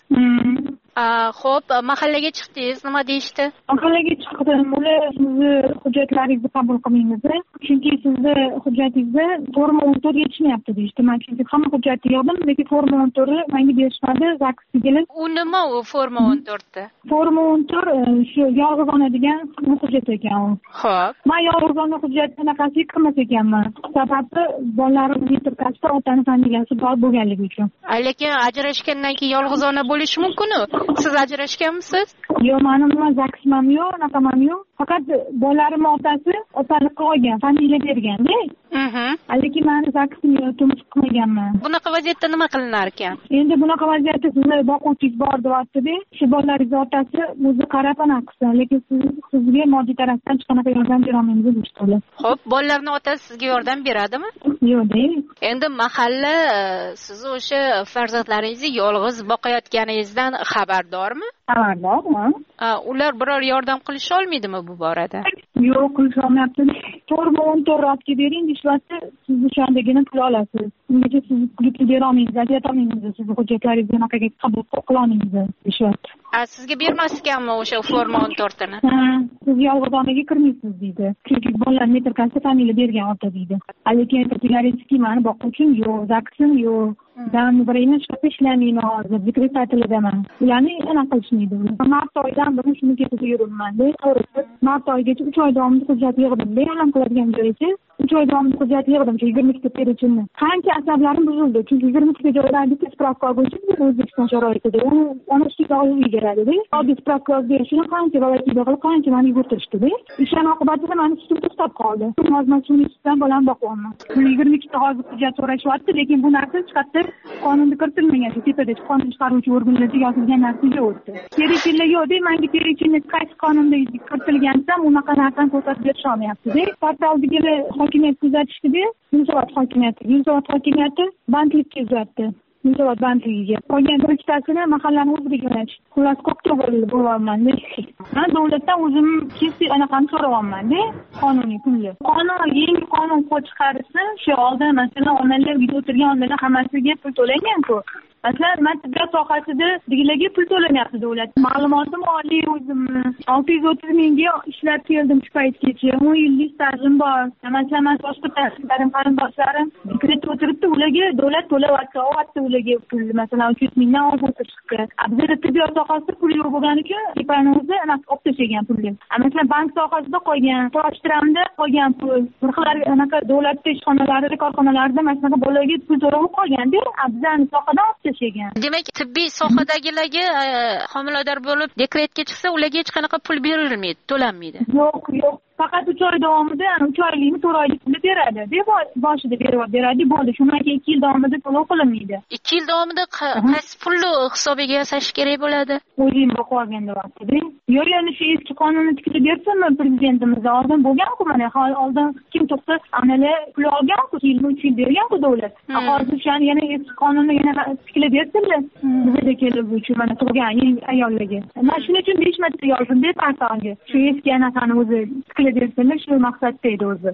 Xo'p, mahallaga chiqdingiz, nima deyishdi?
Mahallaga chiqdim. Ular sizni hujjatlaringizni qabul qilmaymiz. Chunki sizni hujjatingizda forma o'n to'rt yetishmayapti deyishdi. Men chunki hamma hujjatni yozdim, lekin forma o'n to'rt menga berishmadi. Zaksga kelib.
U nima u forma o'n to'rt?
Forma o'n to'rt shu yolg'iz ona degan hujjat ekan u.
Xo'p.
Men yolg'iz ona hujjatini qanday qilmas ekanman. Sababi bolalarim metrkasida otani familiyasi bor bo'lganligi uchun.
Lekin ajrashgandan keyin yolg'iz ona bo'lishi mumkin-ku. Siz ajrashganmisiz?
Yo'q, mening zaksimam yo'q, naqamam yo'q. Faqat bolalarim otasi otalik qilgan, familiya berganda.
Mhm.
Lekin men zaksim yo'q, turmush qilmaganman.
Bunaqa vaziyatda nima qilinar ekan?
Endi bunaqa vaziyatda sizni boquvchingiz bor deyapti-da. Shu bolalaringiz otasi o'zi qarab anaqa qilsin, lekin siz sizga moddiy tarafdan hech qanaqa yordam bera olmaymiz deyishdi.
Xo'p, bolalarning otasi sizga yordam beradimi?
Yo'q-da.
Endi mahalla siz o'sha farzandlaringizni yolg'iz boqayotganingizdan xabardormi?
Xabardormi?
Ular biror yordam qilisha olmaydimi bu borada?
Yo'q, qilisha olmayapti. Forma o'n to'rt bering deyapti, siz o'shandagina pul olasiz. Ungacha siz pulni bera olmaysiz, ayta olmaysiz, siz hujjatlaringizni anaqaga qabul qila olmaysiz deyapti.
A sizga bermas ekanmi o'sha forma o'n to'rtini?
Ha, siz yolg'iz onaga kirmaysiz deydi. Chunki bolalar metrkasida familiya bergan ota deydi. Lekin aytdilaringizki, meni boquvchim yo'q, zaksim yo'q. Dan birini chiqib ishlamayman hozir, dekret ta'tilidaman. Ularni anaqa qilishmaydi. Mart oyidan beri shuni ketib yuribman-da. To'g'risi, mart oyigacha uch oy davomida hujjat yig'dim-da, e'lon qiladigan joygacha uch oy davomida hujjat yig'dim, yigirma ikkita perechimni. Qancha asablarim buzildi, chunki yigirma ikkita joylarda bitta spravka olguncha O'zbekiston sharoitida ona ustiga olib beradi-da. Oddiy spravka berishini qancha valaytida qilib, qancha meni yugurtirishdi-da. Ishlar oqibatida meni sutim to'xtab qoldi. Hozir shuni ustidan bolam boqyapman. yigirma ikkita hozir hujjat so'rashyapti, lekin bu narsa chiqadi qonunda kiritilmagan. Tepada qonun chiqaruvchi organlarda yozilgan narsa yo'qdi. Kerakli yo'q-da, menga kerakli qaysi qonunda kiritilgansa, unaqa narsani ko'rsatib berish olmayapti-da. Portaldagi hokimiyat kuzatishdi-da, Yunusobod hokimiyati, Yunusobod hokimiyati bandlikka uzatdi. Yunusobod bandligiga. Qolgan bir ikkitasini mahallani o'ziga jo'natish. Xullas, ko'kda bo'lyapman-da. Men davlatdan o'zim kesib anaqani so'rayapman-da, qonuniy pulni. Qonun, yangi qonun chiqarsa, shu oldin masalan onalar uyda o'tirgan onalar hammasiga pul to'langan-ku. Masalan, men tibbiyot sohasida digilarga pul to'lamayapti davlat. Ma'lumotim oliy o'zimni. olti yuz o'ttiz mingga ishlab keldim shu paytgacha. o'n yillik stajim bor. Masalan, men boshqa tashkilarim, qarindoshlarim dekretda o'tiribdi, ularga davlat to'layapti, olyapti ularga pul. Masalan, uch yuz mingdan ortiq chiqdi. Bizda tibbiyot sohasida pul yo'q bo'lgani uchun tepani o'zi anaqa olib tashlagan pulni. Masalan, bank sohasida qolgan, pochtamda qolgan pul. Bir xil anaqa davlat ishxonalarida, korxonalarda masalan bolalarga pul to'lab qolganda, bizning sohadan
demak, tibbiy sohadagilarga homilador bo'lib dekretga chiqsa, ularga hech qanaqa pul berilmaydi, to'lanmaydi.
Yo'q, yo'q. Faqat uch oy davomida, uch oylikni to'rt oylik pulni beradi. Deb boshida berib beradi, bo'ldi. Shundan keyin ikki yil davomida to'lov qilinmaydi.
ikki yil davomida qaysi pulni hisobiga yasash kerak bo'ladi?
O'zim boqib olganda vaqtida. Yo'q, yana shu eski qonunni tiklab bersinmi prezidentimiz? Oldin bo'lgan-ku, mana oldin kim to'xta onalar pul olgan-ku, yilma uch yil bergan-ku davlat. Hozir shuni yana eski qonunni yana tiklab bersinlar. Bizga kelib uchun mana turgan ayollarga. Men shuning uchun besh marta yozdim deb portalga. Shu eski anaqani o'zi tiklab kelaversinlar, shu maqsadda edi o'zi.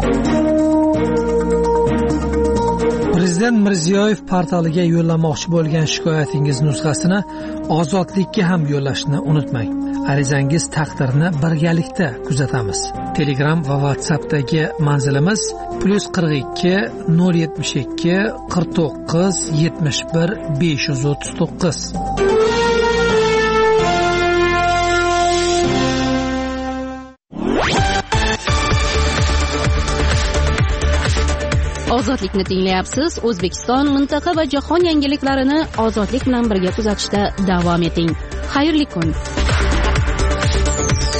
Prezident Mirziyoyev portaliga yo'llamoqchi bo'lgan shikoyatingiz nusxasini Ozodlikka ham yo'llashni unutmang. Arizangiz taqdirini birgalikda kuzatamiz. Telegram va WhatsAppdagi manzilimiz plus qirq ikki nol yetmish ikki qirq to'qqiz yetmish bir besh yuz o'ttiz to'qqiz.
Ozodlikni tinglayapsiz. O'zbekiston, mintaqa va jahon yangiliklarini ozodlik bilan birga kuzatishda davom eting. Xayrli kun.